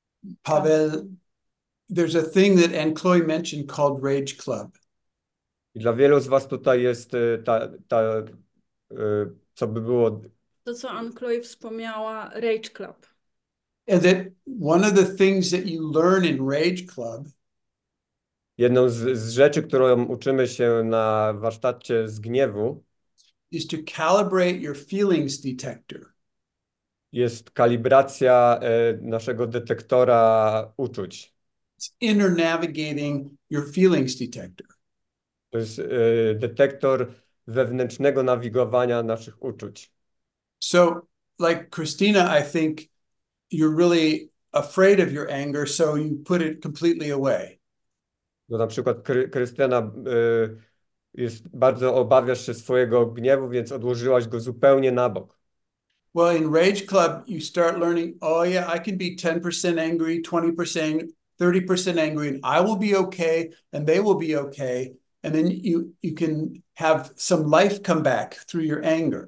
Pavel, there's a thing that Anne Chloe mentioned called Rage Club. I dla wielu z was tutaj jest y, ta, ta y, co by było, To, co Anne-Chloe wspomniała, Rage Club. And that one of the things that you learn in Rage Club jedną z, z rzeczy, którą uczymy się na warsztacie z gniewu, is to calibrate your feelings detector. jest kalibracja y, naszego detektora uczuć. It's inner navigating your feelings detector. To jest y, detektor wewnętrznego nawigowania naszych uczuć. So, like Christina, I think you're really afraid of your anger, so you put it completely away. No, na przykład Kry, Krystyna y, jest, bardzo obawiasz się swojego gniewu, więc odłożyłaś go zupełnie na bok. Well, in Rage Club, you start learning, oh yeah, I can be ten percent angry, twenty percent, thirty percent angry, and I will be okay, and they will be okay. And then you, you can have some life come back through your anger.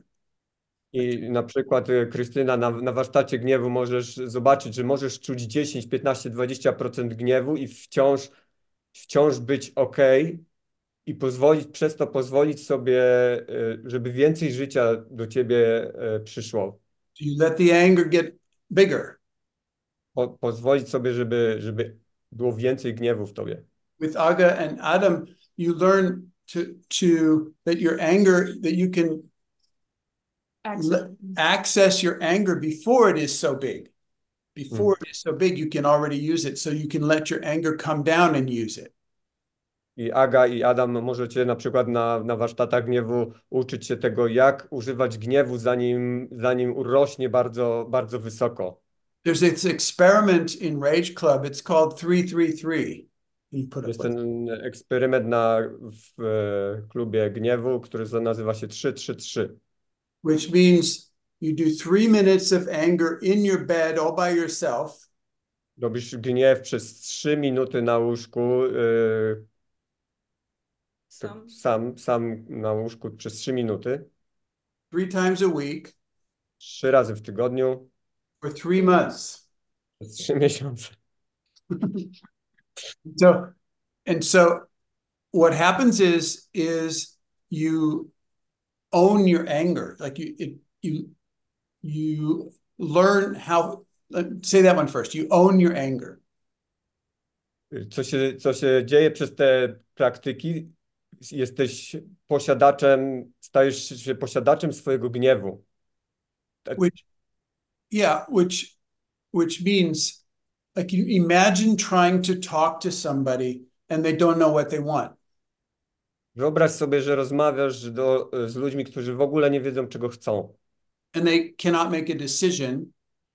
I na przykład y, Krystyna, na, na warsztacie gniewu możesz zobaczyć, że możesz czuć dziesięć, piętnaście, dwadzieścia procent gniewu i wciąż, wciąż być okej i pozwolić, przez to pozwolić sobie, y, żeby więcej życia do ciebie y, przyszło. You let the anger get bigger. Po, pozwolić sobie, żeby, żeby było więcej gniewu w tobie. With Aga and Adam, you learn to, to that your anger, that you can Access. access your anger before it is so big. Before it is so big, you can already use it. So you can let your anger come down and use it. I Aga i Adam możecie na przykład na, na warsztatach gniewu uczyć się tego, jak używać gniewu, zanim, zanim urośnie bardzo, bardzo wysoko. There's this experiment in Rage Club. It's called three three three. You put up Jest with it. ten eksperyment na, w e, klubie gniewu, który za- nazywa się trzy trzy trzy. Which means you do three minutes of anger in your bed all by yourself. Robisz gniew przez trzy minuty na łóżku, e, Sam. sam, sam na łóżku przez trzy minuty, Three times a week trzy razy w tygodniu, for three months. przez trzy miesiące. So, and so what happens is, is you own your anger. Like you, it, you, you learn how, let- say that one first. You own your anger. Co się, co się dzieje przez te praktyki? Jesteś posiadaczem, stajesz się posiadaczem swojego gniewu. Tak. Which, yeah, which, which means like you imagine trying to talk to somebody and they don't know what they want. Wyobraź sobie, że rozmawiasz do, z ludźmi, którzy w ogóle nie wiedzą, czego chcą And they cannot make a decision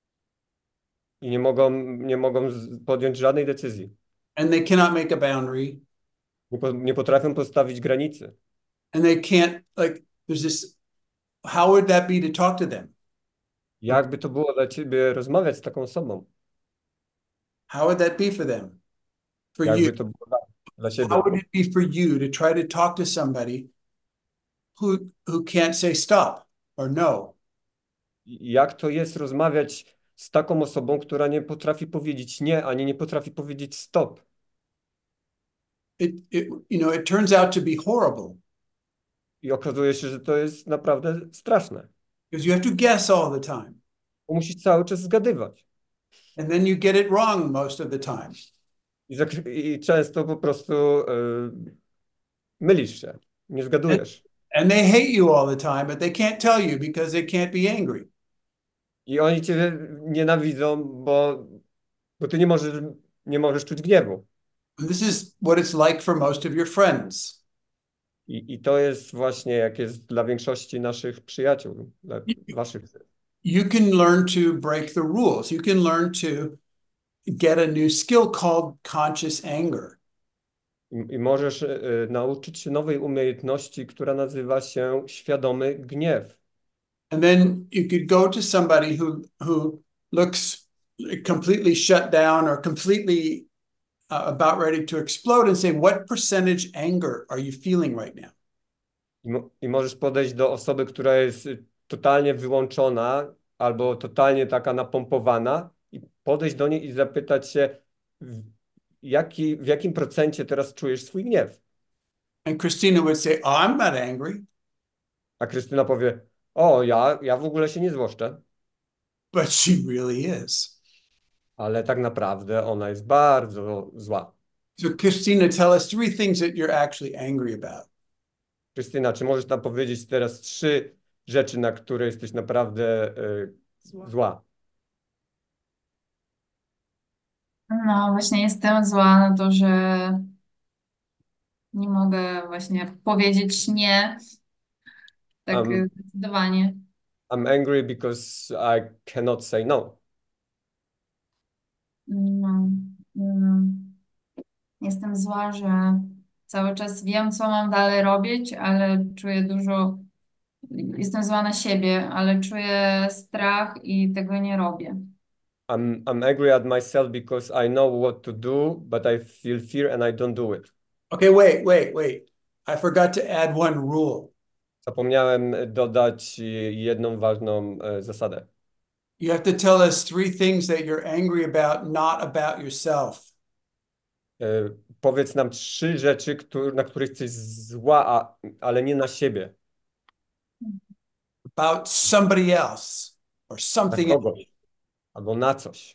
i nie mogą, nie mogą z- podjąć żadnej decyzji. and they cannot make a boundary Nie, po, nie potrafią postawić granicy. and they can't, like, there's this, how would that be to talk to them? Jakby to było dla ciebie rozmawiać z taką osobą? How would that be for them? For Jakby you? to było dla, dla ciebie? How would it be for you to try to talk to somebody who who can't say stop or no? Jak to jest rozmawiać z taką osobą, która nie potrafi powiedzieć nie, ani nie potrafi powiedzieć stop? It, it you know, it turns out to be horrible I okazuje się, że to jest naprawdę straszne. because you have to guess all the time. Bo musisz cały czas zgadywać. And then you get it wrong most of the time. I, zak- i często po prostu y, mylisz się, nie zgadujesz. And they hate you all the time, but they can't tell you because they can't be angry. I oni cię nienawidzą, bo, bo ty nie możesz, nie możesz czuć gniewu. And this is what it's like for most of your friends. I, I to jest właśnie jak jest dla większości naszych przyjaciół, dla waszych. You can learn to break the rules. You can learn to get a new skill called conscious anger. I, i możesz y, nauczyć się nowej umiejętności, która nazywa się świadomy gniew. And then you could go to somebody who who looks completely shut down or completely uh, about ready to explode and say, what percentage anger are you feeling right now? I, mo- I możesz podejść do osoby, która jest y, totalnie wyłączona albo totalnie taka napompowana i podejść do niej i zapytać się, w, jaki, w jakim procencie teraz czujesz swój gniew. And Christina would say, oh, I'm not angry, A Krystyna powie, o, ja, ja w ogóle się nie złoszczę, but she really is. ale tak naprawdę ona jest bardzo zła. So Christina, tell us three things that you're actually angry about. Krystyna, czy możesz nam powiedzieć teraz trzy rzeczy, na które jesteś naprawdę y, Zła. zła? No, właśnie jestem zła na to, że nie mogę właśnie powiedzieć nie tak Um, zdecydowanie. I'm angry because I cannot say no. No, mm, jestem zła, że cały czas wiem, co mam dalej robić, ale czuję dużo, jestem zła na siebie, ale czuję strach i tego nie robię. I'm I'm angry at myself because I know what to do, but I feel fear and I don't do it. Okay, wait, wait, wait. I forgot to add one rule. Zapomniałem dodać jedną ważną e, zasadę. You have to tell us three things that you're angry about, not about yourself. E, Powiedz nam trzy rzeczy, któr- na których jesteś zła, a, ale nie na siebie, About somebody else or na something else. kogoś albo na coś.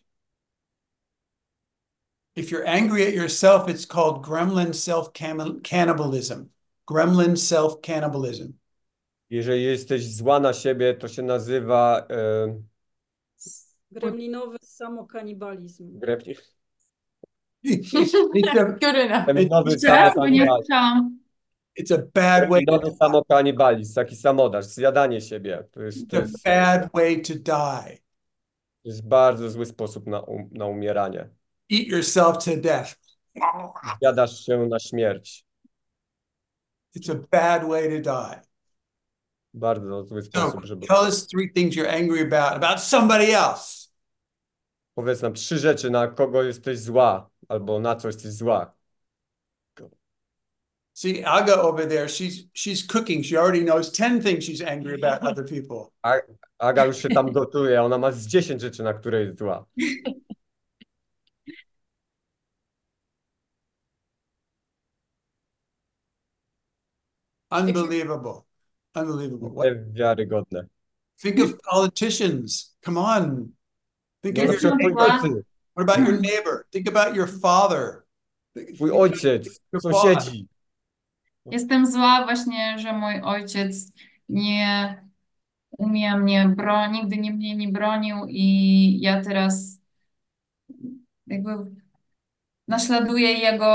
If you're angry at yourself, it's called gremlin self-cannibalism. Gremlin self-cannibalism. Jeżeli jesteś zła na siebie, to się nazywa e, Gremlinowy samokanibalizm. gremlin. It's a, Good enough. Gremlinowy Jeszcze raz, bo nie samokanibalizm. słyszałam. it's a bad way. Gremlinowy samokanibalizm, taki samodarz, zjadanie siebie. To jest, to It's a jest, bad way to die. to jest bardzo zły sposób na, um, na umieranie. Eat yourself to death. zjadasz się na śmierć. It's a bad way to die. Bardzo zły sposób, So żeby... tell us three things you're angry about, about somebody else. Powiedz nam trzy rzeczy, na kogo jesteś zła, albo na co jesteś zła. See, Aga over there, she's she's cooking. She already knows ten things she's angry about other people. A, Aga już się tam gotuje, ona ma z dziesięć rzeczy, na które jest zła. Unbelievable. Unbelievable. What? Niewiarygodne. Think of politicians. Come on. Think No, of na your przykład twoi neighbor. ojcy, What about your neighbor? Think about your father. twój ojciec, sąsiedzi. Jestem zła właśnie, że mój ojciec nie umie mnie bronić, nigdy nie mnie nie bronił i ja teraz jakby naśladuję jego,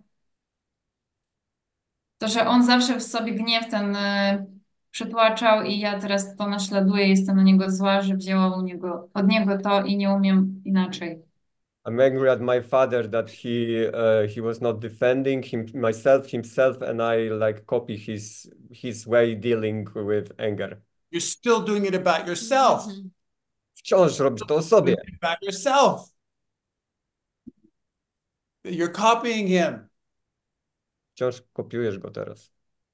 to, że on zawsze w sobie gniew ten y, przytłaczał i ja teraz to naśladuję, jestem na niego zła, że wzięła u niego, od niego to i nie umiem inaczej. I'm angry at my father that he uh, he was not defending him myself himself and I like copy his his way dealing with anger. You're still doing it about yourself. Wciąż robisz to o sobie. About yourself. You're copying him. Wciąż kopiujesz go teraz.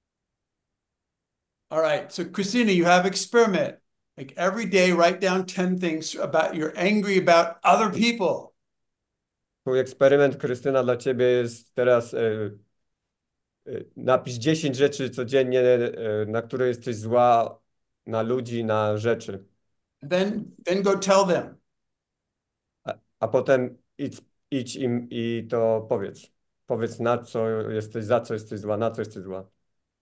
All right. So Christina, you have experiment. Like every day, write down ten things about you're angry about other people. Twój eksperyment, Krystyna, dla ciebie jest teraz e, e, napisz dziesięć rzeczy codziennie, e, na które jesteś zła, na ludzi, na rzeczy. Then, then go tell them. A, a potem idź, idź im i to powiedz. Powiedz, na co jesteś, za co jesteś zła, na co jesteś zła.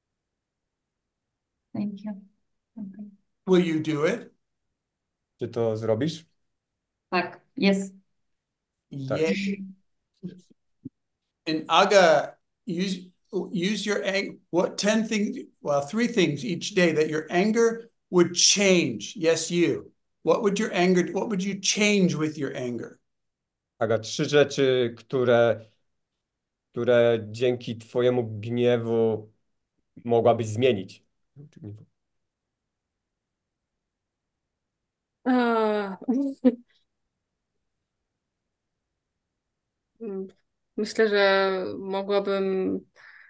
Thank you. Okay. Will you do it? Czy to zrobisz? Tak, jest. Yay. And Aga, use use your anger. What ten things? Well, three things each day that your anger would change. Yes, you. What would your anger? What would you change with your anger? Aga, trzy rzeczy, które, które dzięki twojemu gniewu mogłabyś zmienić. A. Myślę, że mogłabym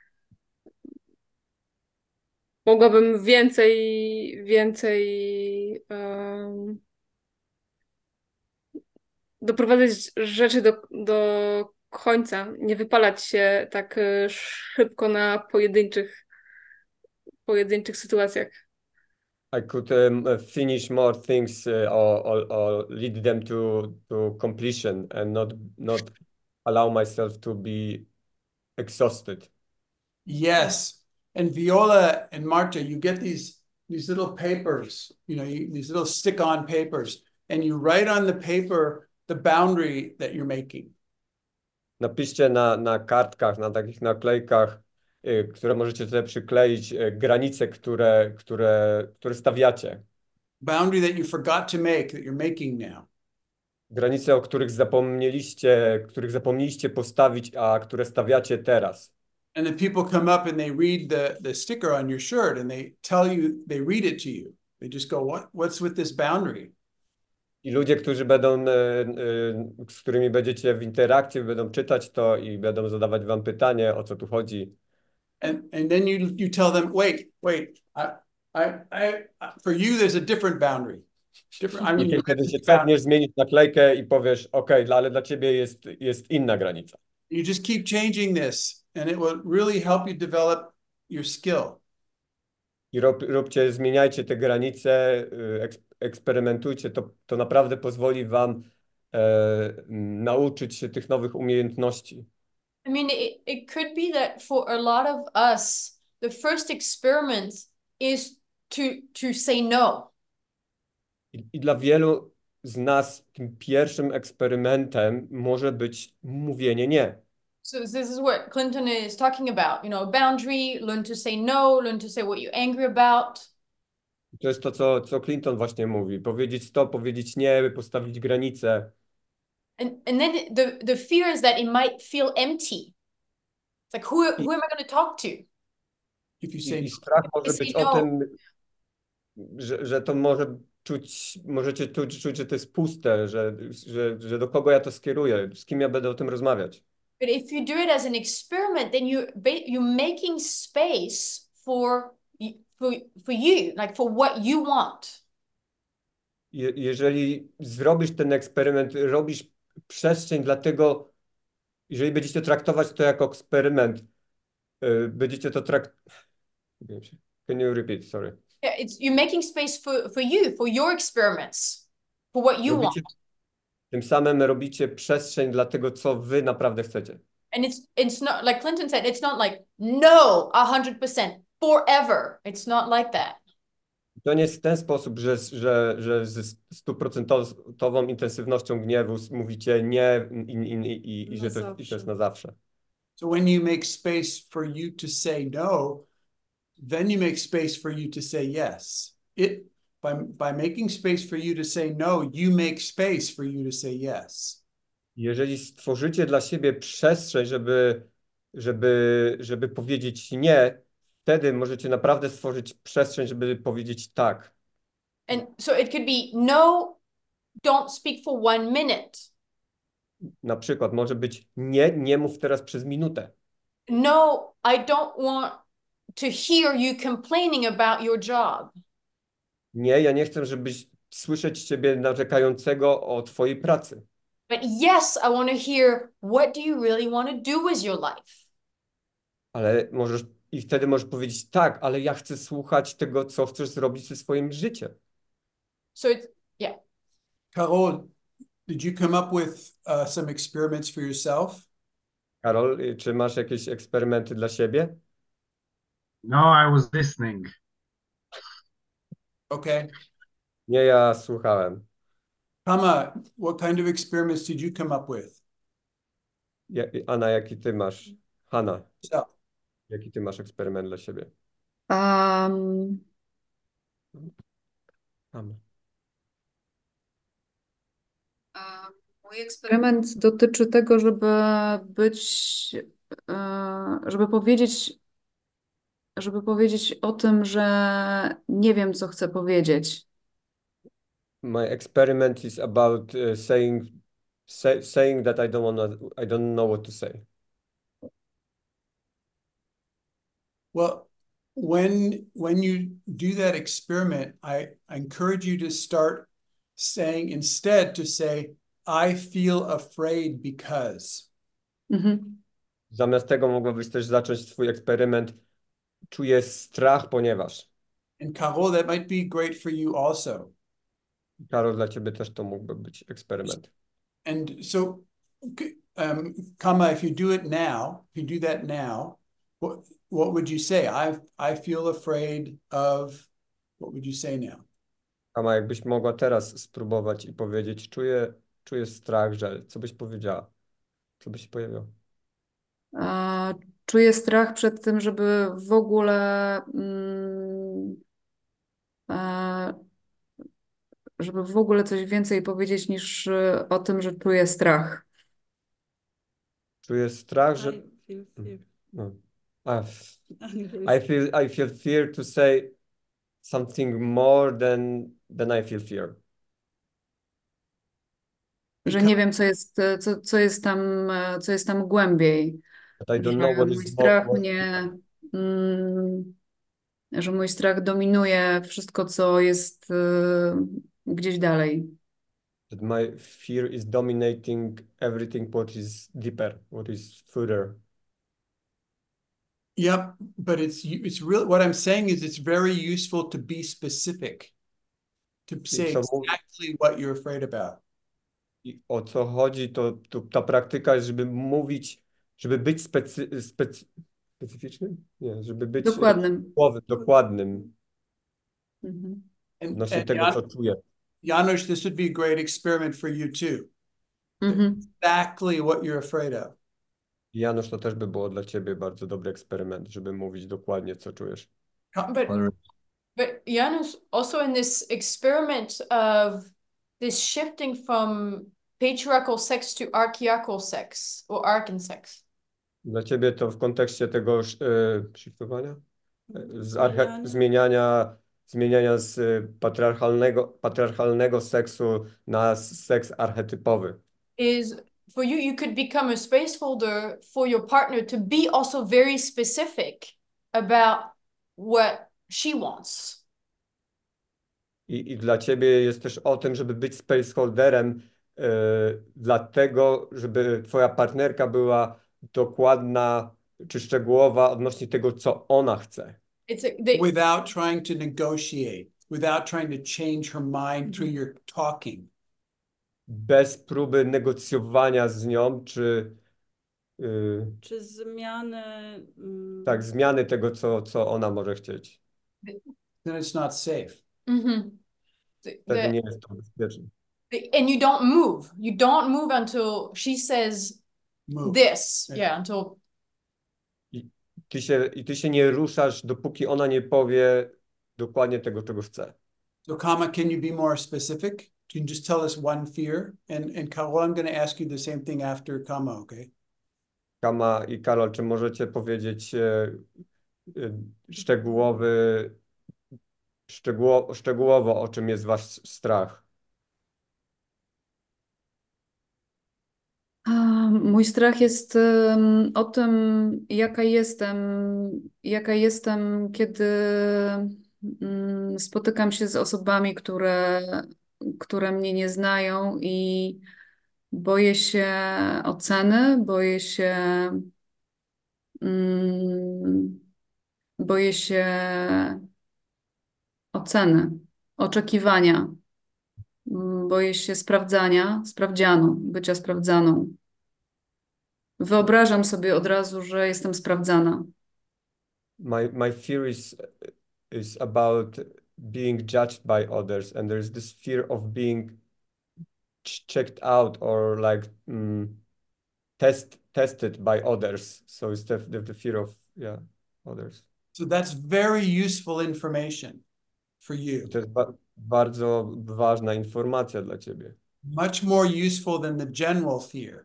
mogłabym więcej więcej um, doprowadzać rzeczy do, do końca, nie wypalać się tak y, szybko na pojedynczych pojedynczych sytuacjach. I could um, finish more things uh, or, or, or lead them to, to completion and not, not allow myself to be exhausted. Yes. And Viola and Marta, you get these these little papers, you know, you, these little stick-on papers, and you write on the paper the boundary that you're making. Napiszcie na, na kartkach, na takich naklejkach, y, które możecie tutaj przykleić, y, granice, które, które, które stawiacie. Boundary that you forgot to make, that you're making now. Granice, o których zapomnieliście, których zapomnieliście postawić, a które stawiacie teraz. And then people come up and they read the, the sticker on your shirt and they tell you, they read it to you. They just go, what, what's with this boundary? I ludzie, którzy będą, y, y, z którymi będziecie w interakcji, będą czytać to i będą zadawać wam pytanie, o co tu chodzi. And, and then you, you tell them, wait, wait, I, I, I, for you, there's a different boundary. Different, I mean, I kiedy się cofniesz, zmienisz naklejkę i powiesz, ok, ale dla ciebie jest, jest inna granica. You just keep changing this and it will really help you develop your skill. I rob, róbcie, zmieniajcie te granice, y, eks, eksperymentujcie, to, to naprawdę pozwoli wam e, nauczyć się tych nowych umiejętności. I mean, it, it could be that for a lot of us, the first experiment is to to say no. I, I dla wielu z nas tym pierwszym eksperymentem może być mówienie nie. So this is what Clinton is talking about, you know, boundary, learn to say no, learn to say what you're angry about. To jest to, co, co Clinton właśnie mówi. Powiedzieć stop, powiedzieć nie, postawić granice. And and then the the fear is that it might feel empty. It's like, who who am I going to talk to? If you I, say i strach może say być no. o tym, że, że to może czuć, możecie czuć, czuć, że to jest puste, że, że, że do kogo ja to skieruję, z kim ja będę o tym rozmawiać. But if you do it as an experiment, then you you're making space for for for you, like for what you want. Je, jeżeli zrobisz ten eksperyment, robisz przestrzeń dla tego, jeżeli będziecie traktować to jako eksperyment, yy, będziecie to traktować. Can you repeat? Sorry. Yeah, it's you're making space for for you, for your experiments, for what you Robicie, want. tym samym robicie przestrzeń dla tego, co wy naprawdę chcecie. And it's it's not like Clinton said, it's not like no, a hundred percent forever. It's not like that. To nie jest w ten sposób, że, że, że z stuprocentową intensywnością gniewu mówicie nie i, i, i, i, że to, i to jest na zawsze. So when you make space for you to say no, then you make space for you to say yes. It by by making space for you to say no, you make space for you to say yes. Jeżeli stworzycie dla siebie przestrzeń, żeby, żeby, żeby powiedzieć nie, wtedy możecie naprawdę stworzyć przestrzeń, żeby powiedzieć tak. And so it could be no, don't speak for one minute. Na przykład może być nie, nie mów teraz przez minutę. No, I don't want to hear you complaining about your job. Nie, ja nie chcę, żebyś słyszeć ciebie narzekającego o twojej pracy. But yes, I want to hear what do you really want to do with your life. Ale możesz i wtedy możesz powiedzieć tak, ale ja chcę słuchać tego, co chcesz zrobić ze swoim życiem. So it's yeah. Carol, did you come up with uh, some experiments for yourself? Karol, czy masz jakieś eksperymenty dla siebie? No, I was listening. Okay. Nie, ja słuchałem. Kama, what kind of experiments did you come up with? Ja, Anna, jaki ty masz? Hanna, So, jaki ty masz eksperyment dla siebie? Um, Anna. a mój eksperyment dotyczy tego, żeby być, e, żeby powiedzieć, żeby powiedzieć o tym, że nie wiem, co chcę powiedzieć. My experiment is about uh, saying say, saying that I don't wanna, I don't know what to say. well, when when you do that experiment, I, I encourage you to start saying instead to say, I feel afraid because. Mhm. Zamiast tego mogłabyś też zacząć swój eksperyment. Czuję strach, ponieważ. And Carol, that might be great for you also. Karol, dla ciebie też to mógłby być eksperyment. And so, um, Kama, if you do it now, if you do that now, what what would you say? I I feel afraid of. What would you say now? Kama, jakbyś mogła teraz spróbować i powiedzieć, czuję, czuję strach, że co byś powiedziała? Co by się pojawiło? A, czuję strach przed tym, żeby w ogóle mm, a, żeby w ogóle coś więcej powiedzieć niż y, o tym, że czuję strach. Czuję strach, że. I feel fear. No. Ah, I feel I feel fear to say something more than than I feel fear. Że nie wiem, co jest, e, co, co jest tam, e, co jest tam głębiej. But I don't Że know what mój is strach more, mnie, mm, że mój strach dominuje wszystko, co jest e, gdzieś dalej. that my fear is dominating everything what is deeper, what is further. Yep, but it's it's real. What I'm saying is, it's very useful to be specific, to say so- exactly what you're afraid about. I o co chodzi, to, to ta praktyka jest, żeby mówić, żeby być specy, specy, specyficznym? Nie, żeby być Dokładnym. słowem, dokładnym Mhm. And, odnośnie and tego, Jan- co czuję. Janusz, this would be a great experiment for you too. Mhm. Exactly what you're afraid of. I Janusz, to też by było dla ciebie bardzo dobry eksperyment, żeby mówić dokładnie, co czujesz. But but Janus, also in this experiment of this shifting from patriarchal sex to archaearchal sex or archan sex? Dla ciebie to w kontekście tego y, shiftowania? Z arche zmieniania, zmieniania z y, patriarchalnego, patriarchalnego seksu na seks archetypowy. Is for you, you could become a space holder for your partner to be also very specific about what she wants. I, I dla ciebie jest też o tym, żeby być spaceholderem, y, dlatego, żeby twoja partnerka była dokładna czy szczegółowa odnośnie tego, co ona chce. It's a, they, Without trying to negotiate, without trying to change her mind through your talking. Bez próby negocjowania z nią, czy y, Czy zmiany... mm, tak, zmiany tego, co, co ona może chcieć. Then it's not safe. Mhm. The- Wtedy the- nie jest to bezpieczne. the- and you don't move. You don't move until she says Move. this. Yeah. Yeah, until I ty się, i ty się nie ruszasz, dopóki ona nie powie dokładnie tego, czego chce. So, Kama, can you be more specific? Can you just tell us one fear? And and Carol, I'm going to ask you the same thing after Kama, okay? Kama i Karol, czy możecie powiedzieć e, e, szczegółowy, szczegóło, szczegółowo, o czym jest wasz strach? A, mój strach jest em, o tym, jaka jestem, jaka jestem, kiedy mm, spotykam się z osobami, które, które mnie nie znają i boję się oceny, boję się, mm, boję się oceny, oczekiwania, mm, boję się sprawdzania, sprawdzianu, bycia sprawdzaną. Wyobrażam sobie od razu, że jestem sprawdzana. My, my fear is, is about being judged by others, and there's this fear of being ch- checked out or like mm, test, tested by others. So it's the, the, the fear of, yeah, others. So that's very useful information for you. To jest ba bardzo ważna informacja dla ciebie. Much more useful than the general fear.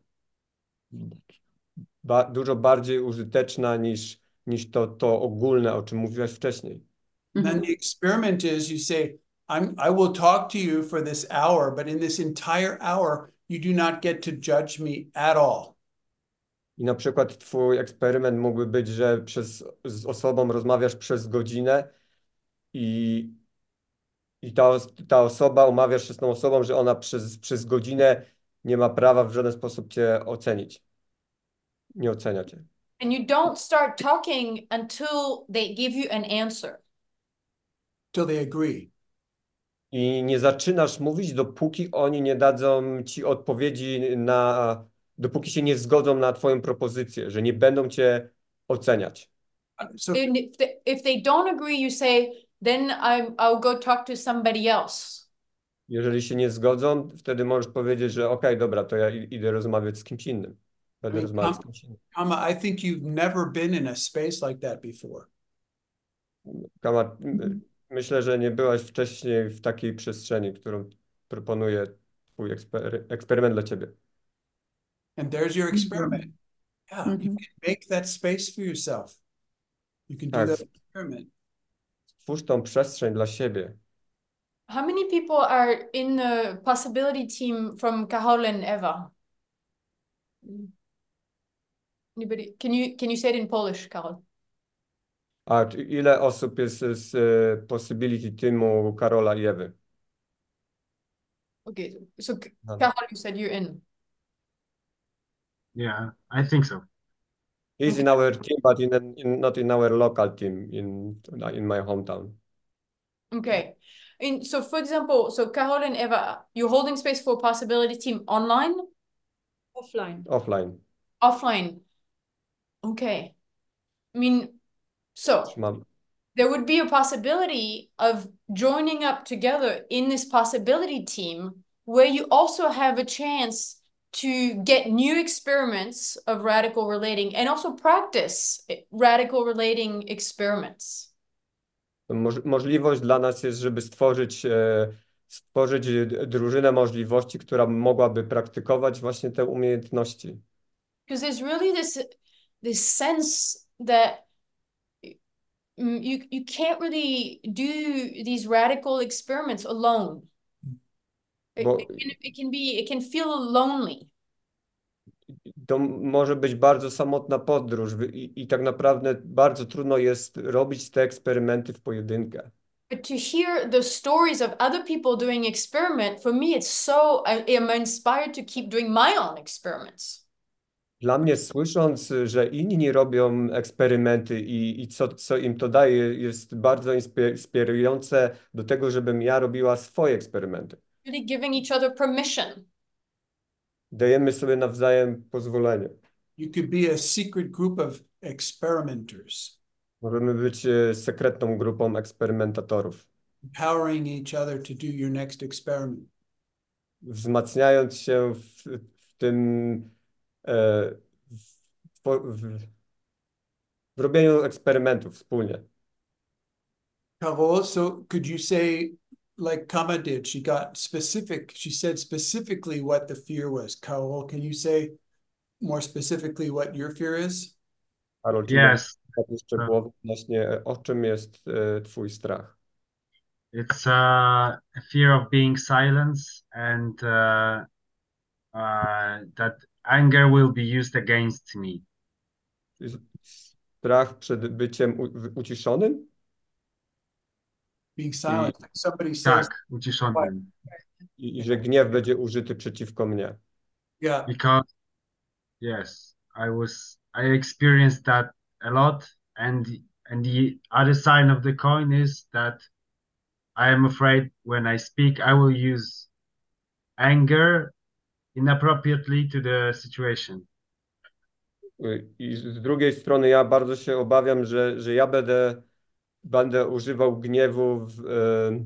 Ba dużo bardziej użyteczna niż, niż to, to ogólne, o czym mówiłaś wcześniej. And then the experiment is you say, I'm, I will talk to you for this hour, but in this entire hour, you do not get to judge me at all. I na przykład twój eksperyment mógłby być, że przez, z osobą rozmawiasz przez godzinę i, i ta, os ta osoba, umawiasz się z tą osobą, że ona przez, przez godzinę nie ma prawa w żaden sposób cię ocenić. Nie ocenia cię. and you don't start talking until they give you an answer. Till they agree. I nie zaczynasz mówić, dopóki oni nie dadzą ci odpowiedzi na, dopóki się nie zgodzą na twoją propozycję, że nie będą cię oceniać. So, And if they, if they don't agree, you say, then I, I'll go talk to somebody else. Jeżeli się nie zgodzą, wtedy możesz powiedzieć, że okej, dobra, to ja i- idę rozmawiać z kimś innym. Będę I mean, rozmawiać z Kama, kimś innym. Kama, I think you've never been in a space like that before. Kama, m- myślę, że nie byłaś wcześniej w takiej przestrzeni, którą proponuje twój ekspery eksperyment dla ciebie. And there's your experiment. Yeah, you Mhm. can make that space for yourself. You can do Tak. that experiment. Stwórz tą przestrzeń dla siebie. How many people are in the possibility team from Carol and Eva? Anybody? Can you can you say it in Polish, Carol? A czy ile osób jest z e, Possibility Teamu Karola i Ewy? Okay, so C- No. Carol, you said you're in. Yeah, I think so. He's in our team, but in, in not in our local team in in my hometown. Okay. And so for example, so Carol and Eva, you're holding space for a possibility team online, Offline. Offline. offline. Okay. I mean, so Trzymam. there would be a possibility of joining up together in this possibility team where you also have a chance to get new experiments of radical relating and also practice radical relating experiments. Moż, możliwość dla nas jest, żeby stworzyć e, stworzyć drużynę możliwości, która mogłaby praktykować właśnie te umiejętności. Because there's really this this sense that you you can't really do these radical experiments alone. It, Bo it, can, it can be it can feel lonely. to może być bardzo samotna podróż i, i tak naprawdę bardzo trudno jest robić te eksperymenty w pojedynkę. But to hear the stories of other people doing experiment, for me it's so I am inspired to keep doing my own experiments. Dla mnie słysząc, że inni robią eksperymenty i, i co, co im to daje, jest bardzo inspirujące do tego, żebym ja robiła swoje eksperymenty. Really giving each other permission. Dajemy sobie nawzajem pozwolenie. You could be a secret group of experimenters. Możemy być e, sekretną grupą eksperymentatorów. Empowering each other to do your next experiment. Wzmacniając się w, w tym e, w, w, w robieniu eksperymentów wspólnie. Carol, so could you say, like Kama did, she got specific, she said specifically what the fear was. Carol, can you say more specifically what your fear is? Karol, czy Yes. możesz szczegółowo właśnie o czym jest e, twój strach? It's uh, a fear of being silenced and uh, uh, that anger will be used against me. Strach przed byciem u, uciszonym? Being silent. Like somebody says. Tak, uciszonym. I, I że gniew będzie użyty przeciwko mnie. Yeah. Because yes, I was I experienced that a lot, and and the other side of the coin is that I am afraid when I speak I will use anger inappropriately to the situation. I z drugiej strony ja bardzo się obawiam, że, że ja będę, będę używał gniewu w, e,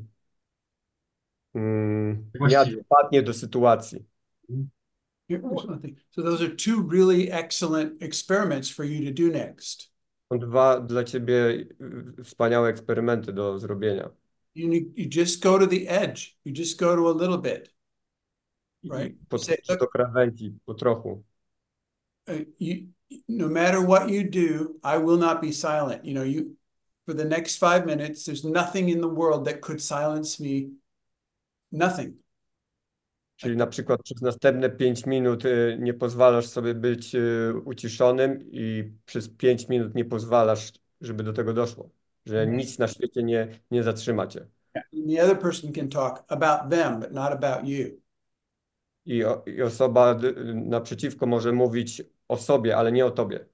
mm, nieadekwatnie do sytuacji. Here's one thing. So those are two really excellent experiments for you to do next. Są dwa dla ciebie wspaniałe eksperymenty do zrobienia. You need, you just go to the edge. You just go to a little bit. Right? Podchodzisz do krawędzi po trochu. Uh, you, no matter what you do, I will not be silent. You know, you for the next five minutes, there's nothing in the world that could silence me. Nothing. Czyli na przykład przez następne pięć minut y, nie pozwalasz sobie być y, uciszonym i przez pięć minut nie pozwalasz, żeby do tego doszło. Że nic na świecie nie, nie zatrzyma cię. The other person can talk about them, but not about you. I, o, i osoba naprzeciwko może mówić o sobie, ale nie o tobie.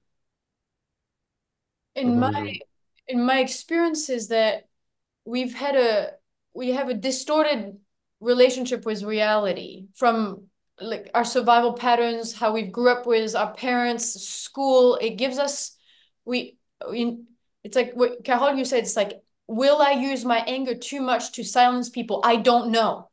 In my in my experience is that we've had a we have a distorted relationship with reality from like our survival patterns, how we grew up with our parents, school. It gives us we, we it's like what Carol, you said, it's like, will I use my anger too much to silence people? I don't know.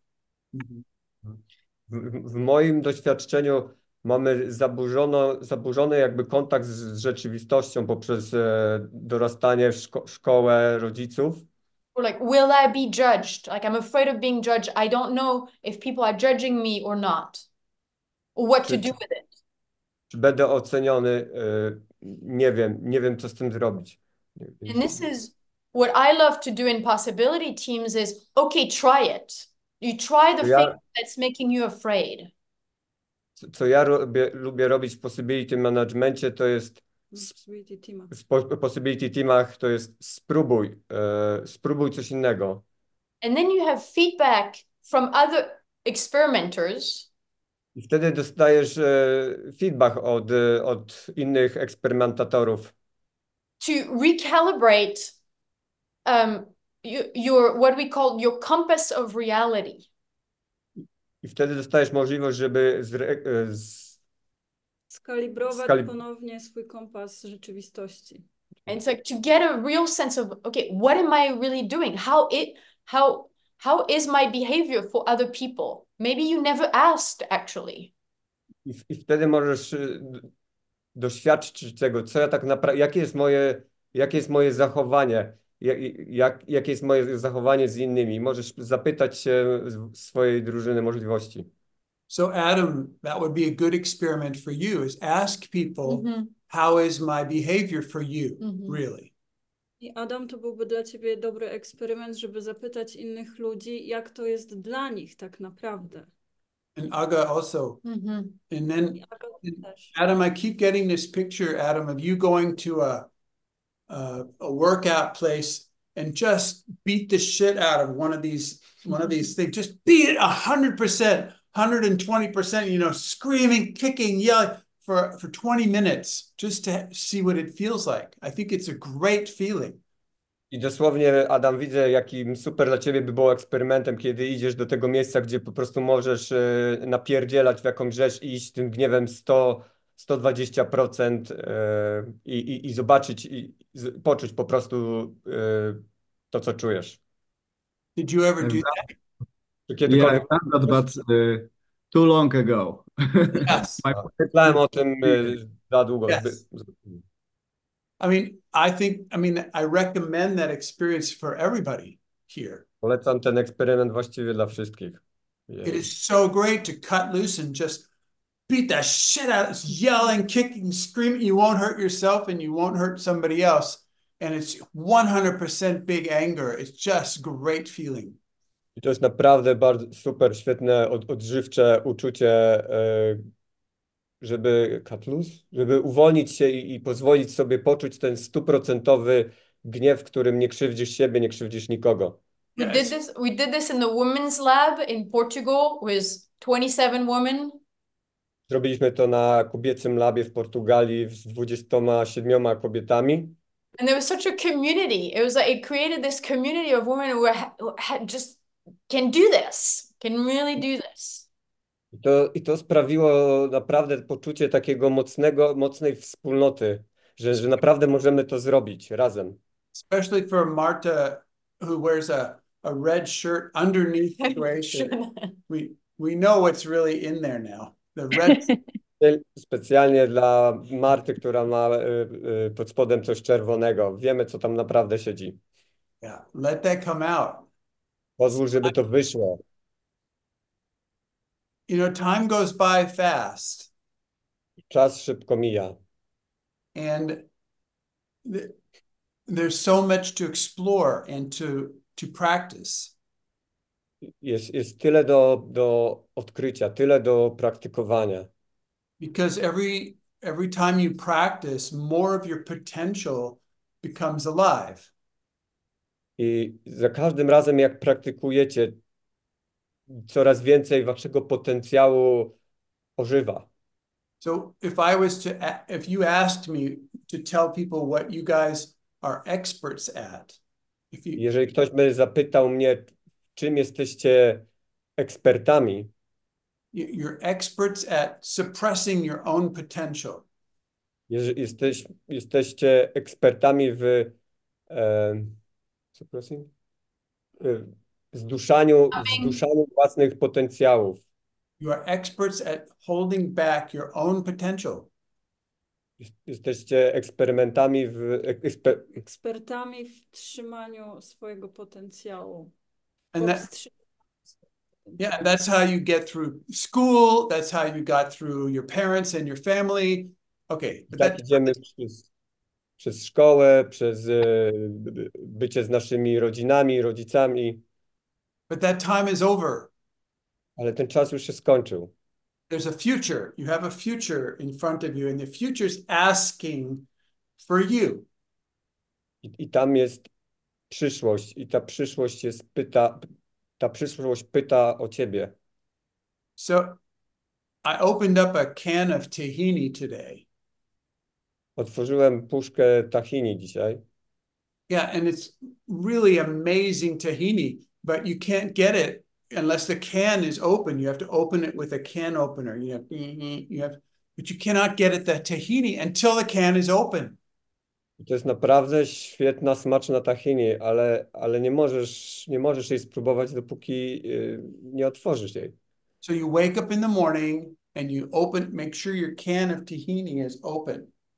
W, w moim doświadczeniu mamy zaburzono, zaburzony jakby kontakt z, z rzeczywistością poprzez e, dorastanie w szko szkołę rodziców. Or like, will I be judged? Like, I'm afraid of being judged. I don't know if people are judging me or not, or what to do with it. Czy będę oceniony? E, nie wiem, nie wiem, co z tym zrobić. And this is what I love to do in possibility teams is, okay, try it. You try the Ja- thing that's making you afraid. Co, co ja robię, lubię robić w possibility managemencie, to jest Possibility teama. w po- possibility teamach, to jest spróbuj, e, spróbuj coś innego. And then you have feedback from other experimenters. I wtedy dostajesz e, feedback od, e, od innych eksperymentatorów, To recalibrate um, you, your what we call your compass of reality. i wtedy dostajesz możliwość, żeby zre, e, z, Skalibrować Skali- ponownie swój kompas rzeczywistości. And it's like to get a real sense of, okay, what am I really doing? How it how how is my behavior for other people? Maybe you never asked actually. i, w- i wtedy możesz e, doświadczyć tego, co ja tak naprawdę, jakie jest moje, jakie jest moje zachowanie, jak, jak, jakie jest moje zachowanie z innymi. Możesz zapytać się swojej drużyny możliwości. So Adam, that would be a good experiment for you, is ask people, Mhm. how is my behavior for you, Mhm. really? I Adam, to byłby dla ciebie dobry eksperyment, żeby zapytać innych ludzi, jak to jest dla nich tak naprawdę. And Aga also. Mhm. And then, I Aga and też. Adam, I keep getting this picture, Adam, of you going to a, a, a workout place and just beat the shit out of one of these, one of these things. Just beat it a hundred percent, one hundred twenty percent, you know, screaming, kicking, yelling for, for twenty minutes just to see what it feels like. I think it's a great feeling. I dosłownie, Adam, widzę, jakim super dla ciebie by było eksperymentem, kiedy idziesz do tego miejsca, gdzie po prostu możesz y, napierdzielać w jakąś rzecz i iść tym gniewem sto, sto dwadzieścia procent y, i, i, i zobaczyć, i z, poczuć po prostu y, to, co czujesz. Did you ever do I've that? Czy Yeah, kiedykolwiek... I've done that, but uh, too long ago. Yes. My Myślałem o tym y, za długo. Yes. Zbyt, I mean, I think, I mean, I recommend that experience for everybody here. Polecam ten eksperyment właściwie dla wszystkich. It is so great to cut loose and just beat the shit out of it, yelling, kicking, screaming. You won't hurt yourself and you won't hurt somebody else. And it's one hundred percent big anger. It's just great feeling. I to jest naprawdę bardzo super, świetne, od, odżywcze uczucie, y, żeby cut loose, żeby uwolnić się i, i pozwolić sobie poczuć ten stuprocentowy gniew, w którym nie krzywdzisz siebie, nie krzywdzisz nikogo. We did this. We did this in the women's lab in Portugal. With twenty-seven women. Zrobiliśmy to na kobiecym labie w Portugalii z dwudziestoma siedmioma kobietami. And there was such a community. It was like it created this community of women who, were, who had just can do this, can really do this. I to, I to sprawiło naprawdę poczucie takiego mocnego, mocnej wspólnoty, że, że naprawdę możemy to zrobić razem. Especially for Marta, who wears a, a red shirt underneath the gray shirt. We, we know what's really in there now. The red. Specjalnie dla Marty, która ma y, y, pod spodem coś czerwonego. Wiemy, co tam naprawdę siedzi. Yeah, let that come out. Pozwól, żeby to wyszło. You know, time goes by fast. Czas szybko mija. And th there's so much to explore and to, to practice. Jest, jest tyle do, do odkrycia, tyle do praktykowania. Because every, every time you practice, more of your potential becomes alive. I za każdym razem, jak praktykujecie, coraz więcej waszego potencjału ożywa. So if I was to, if you asked me to tell people what you guys are experts at, if you, Jeżeli ktoś by zapytał mnie, czym jesteście ekspertami, you're experts at suppressing your own potential. jeżeli jesteś, jesteście ekspertami w e, suppressing? E, zduszaniu, zduszaniu własnych potencjałów. You are experts at holding back your own potential. Jesteście eksperymentami w eksper... Ekspertami w trzymaniu swojego potencjału. And that, yeah, and that's how you get through school. That's how you got through your parents and your family. Okay, but tak that, idziemy przez, przez szkołę, przez y, bycie z naszymi rodzinami, rodzicami. But that time is over. Ale ten czas już się skończył. There's a future. You have a future in front of you, and the future is asking for you. I, I tam jest przyszłość, i ta przyszłość jest pyta, ta przyszłość pyta o ciebie. So I opened up a can of tahini today. Otworzyłem puszkę tahini dzisiaj. Yeah, and it's really amazing tahini, but you can't get it unless the can is open. You have to open it with a can opener. You have, you have, but you cannot get at the tahini until the can is open. I to jest naprawdę świetna, smaczna tahini, ale, ale nie możesz, nie możesz jej spróbować, dopóki yy, nie otworzysz jej. So you wake up in the morning and you open, make sure your can of tahini is open.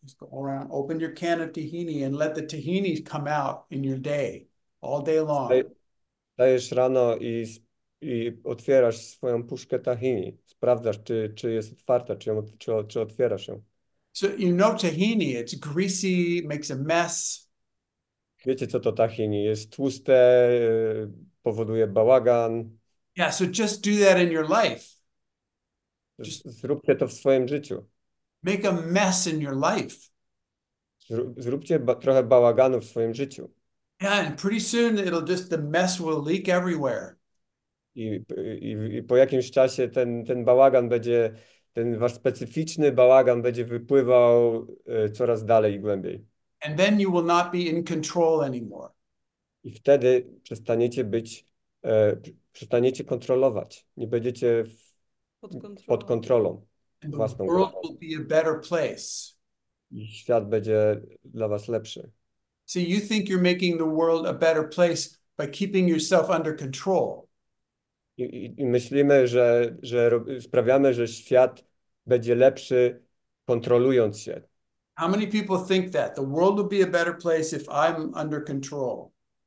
Just go around, open your can of tahini and let the tahini come out in your day, all day long. Daj- Dajesz rano i, i otwierasz swoją puszkę tahini. Sprawdzasz, czy, czy jest otwarta, czy, ją, czy, czy otwierasz ją. So you know tahini, it's greasy, makes a mess. Wiecie, co to tahini? Jest tłuste, y, powoduje bałagan. Yeah, so just do that in your life. Z- Zróbcie to w swoim życiu. Make a mess in your life. Zró- Zróbcie ba trochę bałaganu w swoim życiu. Yeah, and pretty soon it'll just, the mess will leak everywhere. I, i, i po jakimś czasie ten, ten bałagan będzie, ten wasz specyficzny bałagan będzie wypływał y, coraz dalej i głębiej. And then you will not be in control anymore. I wtedy przestaniecie być, e, przestaniecie kontrolować. Nie będziecie w, Pod kontrolą. pod kontrolą And the własną world głową. will be a better place. I świat będzie dla was lepszy. See, you think you're making the world a better place by keeping yourself under control. I, i, i myślimy, że, że ro- sprawiamy, że świat będzie lepszy, kontrolując się. How many people think that? The world will be a better place if I'm under control.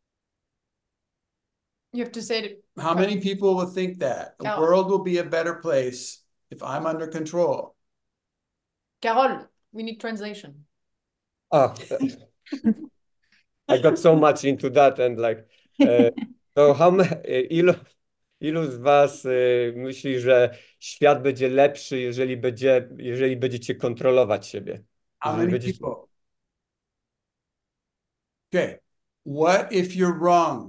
You have to say it. How many people will think that? The Carol. world will be a better place if I'm under control. Carol, we need translation. Ah, I got so much into that and like, uh, so how ma- ilu, ilu z was y, myśli, że świat będzie lepszy, jeżeli będzie, jeżeli będziecie kontrolować siebie? How Jeżeli many będziecie... people? Okay. What if you're wrong?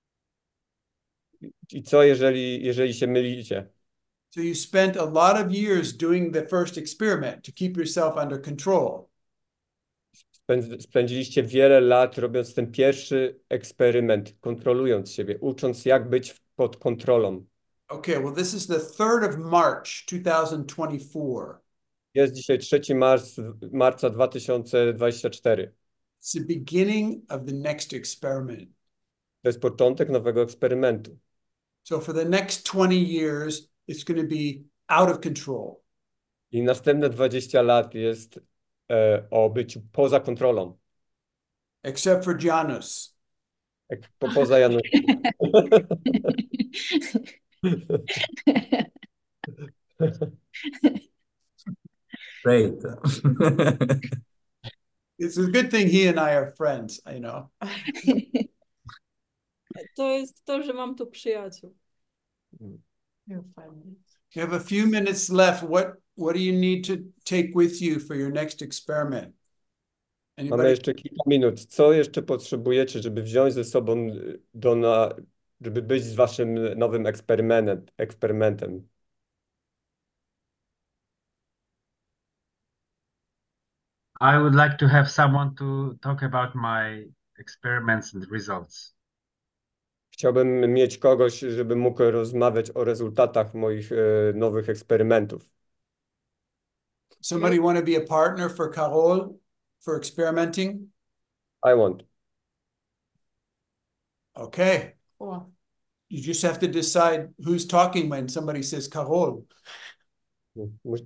I co, jeżeli, jeżeli się mylicie? So you spent a lot of years doing the first experiment to keep yourself under control. Spędz- Spędziliście wiele lat robiąc ten pierwszy eksperyment, kontrolując siebie, ucząc jak być w- pod kontrolą. Okay, well, this is the third of March, two thousand twenty-four. Jest dzisiaj trzeciego marca, marca dwa tysiące dwudziestego czwartego. It's the beginning of the next experiment. To jest początek nowego eksperymentu. So for the next twenty years, it's going to be out of control. I następne dwadzieścia lat jest e, o byciu poza kontrolą. Except for Janus. Jak po, poza Janusem. Great. It's a good thing he and I are friends, you know. To jest to, że mam tu przyjaciół. You're fine. You have a few minutes left. What what do you need to take with you for your next experiment? Mamy Anybody? jeszcze kilka minut. Co jeszcze potrzebujecie, żeby wziąć ze sobą do na, żeby być z waszym nowym eksperymentem, eksperymentem? I would like to have someone to talk about my experiments and results. Chciałbym mieć kogoś, żeby mógł rozmawiać o rezultatach moich e, nowych eksperymentów. Somebody want to be a partner for Carol for experimenting? I want. Okay. Cool. You just have to decide who's talking when somebody says Carol. Mus-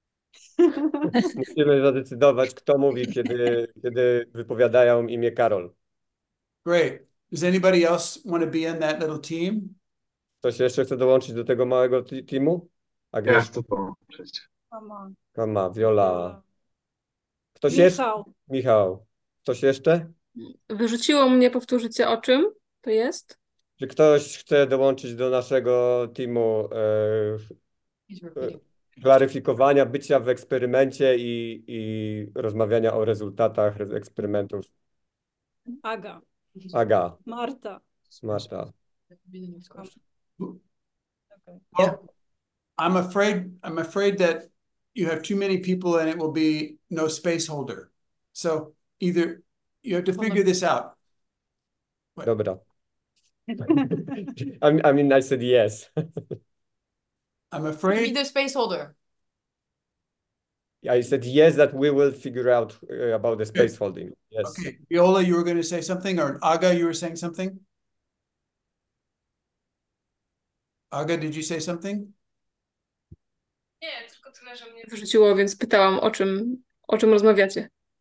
Musimy zadecydować, kto mówi, kiedy, kiedy wypowiadają imię Karol. Great. Does anybody else want to be in that little team? Ktoś jeszcze chce dołączyć do tego małego ti- teamu? Ja Agnieszka, chcę dołączyć. Mama. Kama, Viola. Ktoś jeszcze? Michał, Michał. Ktoś jeszcze? wyrzuciło mnie, powtórzycie o czym to jest? Czy ktoś chce dołączyć do naszego teamu e, He's e, repeating. klaryfikowania, bycia w eksperymencie i, i rozmawiania o rezultatach re- eksperymentów? Aga, Aga, Marta. Marta. That could be the next question. Okay. Well, I'm afraid I'm afraid that you have too many people and it will be no space holder. So either you have to figure this out. Dobra. I, I mean, I said yes. I'm Be afraid the space holder. I said yes, that we will figure out uh, about the space holding. Yes. okay, Viola, you were going to say something, or Aga, you were saying something? Aga, did you say something? Nie, tylko tyle, że mnie wyrzuciło, więc pytałam o czym, o czym rozmawiacie.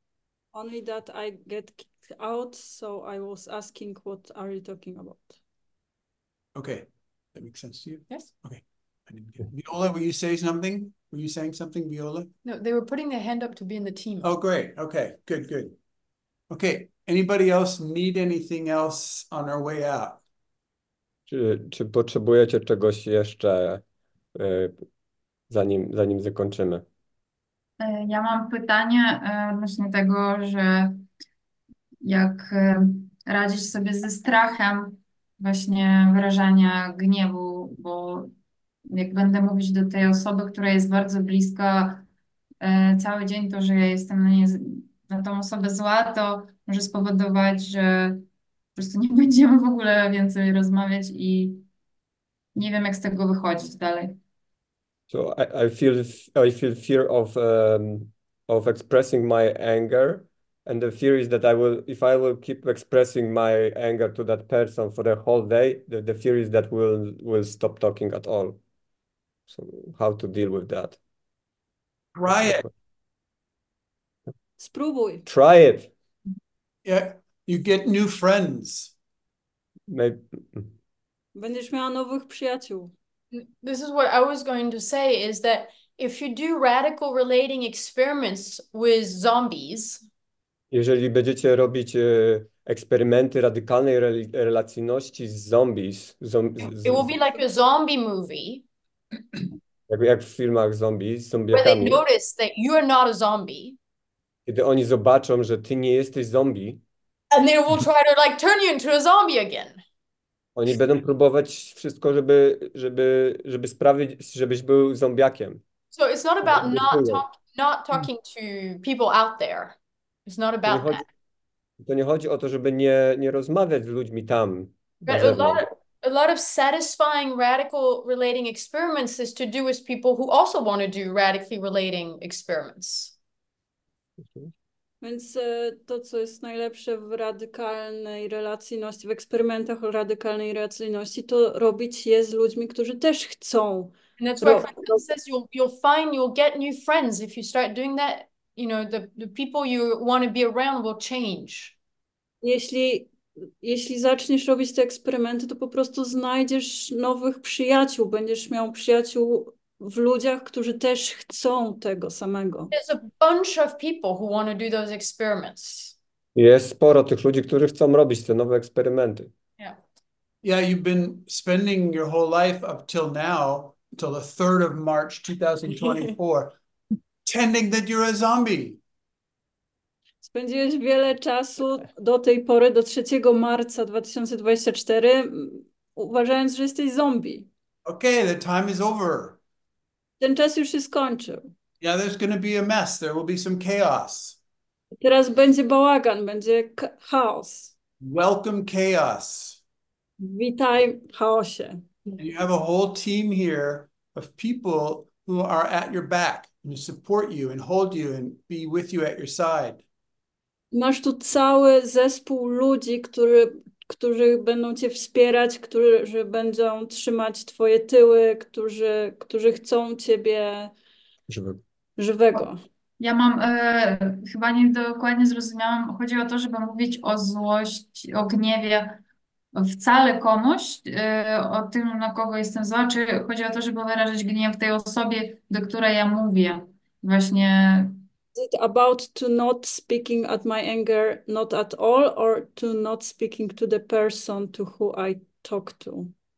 Only that I get kicked out, so I was asking what are you talking about? Okay, that makes sense to you? Yes. Okay. I didn't get it. Viola, will you say something? Were you saying something, Viola? No, they were putting their hand up to be in the team. Oh, great. Okay, good, good. Okay, anybody else need anything else on our way out? Czy, czy potrzebujecie czegoś jeszcze, y, zanim, zanim zakończymy? E, Ja mam pytanie e, odnośnie tego, że jak e, radzić sobie ze strachem właśnie wyrażania gniewu, bo jak będę mówić do tej osoby, która jest bardzo bliska e, cały dzień, to, że ja jestem na, nie, na tą osobę zła, to może spowodować, że po prostu nie będziemy w ogóle więcej rozmawiać i nie wiem, jak z tego wychodzić dalej. So I, I feel I feel fear of um, of expressing my anger, and the fear is that I will, if I will keep expressing my anger to that person for the whole day, the, the fear is that we'll will stop talking at all. So how to deal with that? Try it. Spróbuj. Try it. Yeah, you get new friends. Maybe. Będziesz miała nowych przyjaciół. This is what I was going to say is that if you do radical relating experiments with zombies, Jeżeli będziecie robić e, eksperymenty radykalnej rel relacyjności z zombies, zom z, it will z, be like a zombie movie jak, jak w filmach zombie, z where they zombiakami, notice that you are not a zombie kiedy oni zobaczą, że ty nie jesteś zombie, and they will try to like turn you into a zombie again. oni będą próbować wszystko, żeby, żeby, żeby sprawić, żebyś był zombiakiem. So it's not about not talk, not talking to people out there. It's not To nie about chodzi, that. to nie chodzi o to, żeby nie, nie rozmawiać z ludźmi tam na But a lot, zewnątrz. of, a lot of satisfying radical relating experiments is to do with people who also want to do radically relating experiments. Więc e, to, co jest najlepsze w radykalnej relacyjności, w eksperymentach o radykalnej relacyjności, to robić je z ludźmi, którzy też chcą. And that's why Franklin says you'll you'll find you'll get new friends if you start doing that. You know, the, the people you want to be around will change. Jeśli, jeśli zaczniesz robić te eksperymenty, to po prostu znajdziesz nowych przyjaciół, będziesz miał przyjaciół w ludziach, którzy też chcą tego samego. There's a bunch of people who want to do those experiments. Jest sporo tych ludzi, którzy chcą robić te nowe eksperymenty. Yeah. Yeah, you've been spending your whole life up till now, until the third of March two thousand twenty-four, pretending that you're a zombie. Spędziłeś wiele czasu do tej pory, do trzeciego marca dwa tysiące dwudziestego czwartego, uważając, że jesteś zombie. Okay, the time is over. Ten czas już się skończył. Yeah, there's going to be a mess. There will be some chaos. Teraz będzie bałagan, będzie chaos. Welcome chaos. Witaj w chaosie. And you have a whole team here of people who are at your back and support you and hold you and be with you at your side. Masz tu cały zespół ludzi, który, którzy będą cię wspierać, którzy będą trzymać twoje tyły, którzy, którzy chcą ciebie Żeby... żywego. Ja mam, e, chyba nie dokładnie zrozumiałam, chodzi o to, żeby mówić o złości, o gniewie wcale komuś, e, o tym, na kogo jestem zła, czy chodzi o to, żeby wyrażać gniew tej osobie, do której ja mówię. Właśnie. Is it about to not speaking at my anger, not at all, or to not speaking to the person to who I talk to?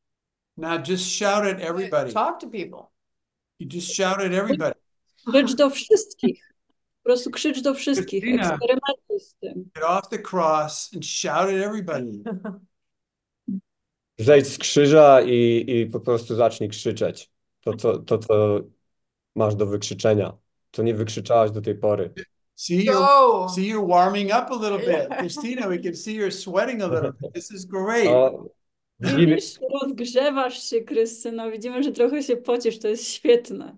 Now just shout at everybody. Talk to people. You just shout at everybody. Krzycz do wszystkich. Po prostu krzycz do wszystkich. Christina, Eksperymentuj z tym. Get off the cross and shout at everybody. Zejdź z krzyża i, i po prostu zacznij krzyczeć. To, co, to, co masz do wykrzyczenia, co nie wykrzyczałaś do tej pory. See, you're, see, you're warming up a little bit. Christina, we can see you're sweating a little bit. This is great. O, widzimy, Widzisz, rozgrzewasz się, Krystyno. Widzimy, że trochę się pocisz. To jest świetne.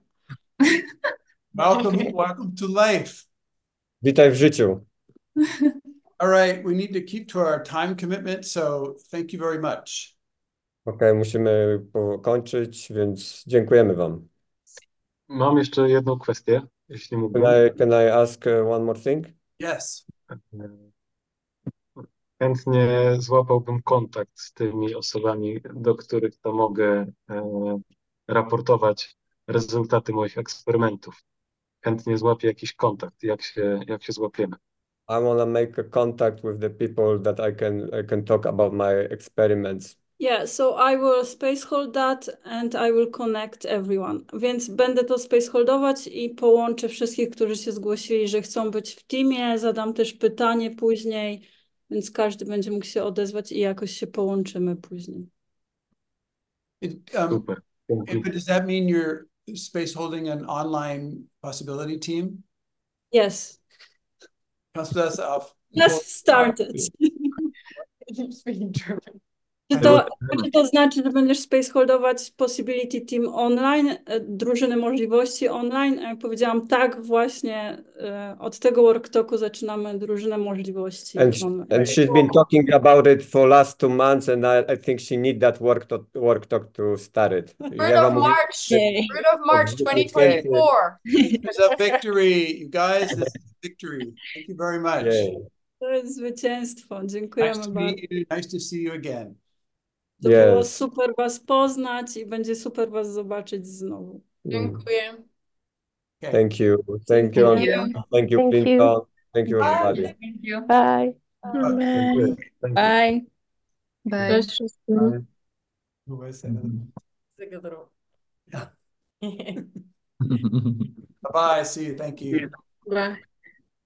Welcome, welcome to life. witaj w życiu. All right, we need to keep to our time commitment, so thank you very much. Okej, musimy pokończyć, więc dziękujemy wam. Mam jeszcze jedną kwestię, jeśli Can mógłbym. I, can I ask uh, one more thing? Yes. Chętnie złapałbym kontakt z tymi osobami, do których to mogę e, raportować rezultaty moich eksperymentów. Chętnie złapię jakiś kontakt, jak się, jak się złapiemy. I want to make a contact with the people that I can I can talk about my experiments. Yeah, so I will spacehold that and I will connect everyone. Więc będę to spaceholdować i połączę wszystkich, którzy się zgłosili, że chcą być w teamie. Zadam też pytanie później, więc każdy będzie mógł się odezwać i jakoś się połączymy później. It, um, Super. Dzięki. but does that mean you're space holding an online possibility team? Yes, Kannst du das auf? just started. Czy to, czy to znaczy, że będziesz spaceholdować Possibility Team online, e, drużyny możliwości online? A ja powiedziałam tak, właśnie e, od tego worktoku zaczynamy drużynę możliwości And, sh- online. and she's been talking about it for last two months, and I, I think she need that work to, work talk to start it. Third of March, third of March twenty twenty-four. It's a victory, you guys. This is a victory. Thank you very much. Yay. To jest zwycięstwo. Nice Dziękujemy to bardzo. meet you. Nice to see you again. To było Yes. super was poznać i będzie super was zobaczyć znowu. Dziękuję. Okay. Thank you. Thank you. Thank Thank you. you, Thank you, Thank you. Clinton. Thank you, everybody. Thank you. Bye. Dziękuję. Thank you. Bye. Bye. Cześć wszystkim. Bye. Who was that? Yeah. Bye-bye. See you. Thank you. Bye.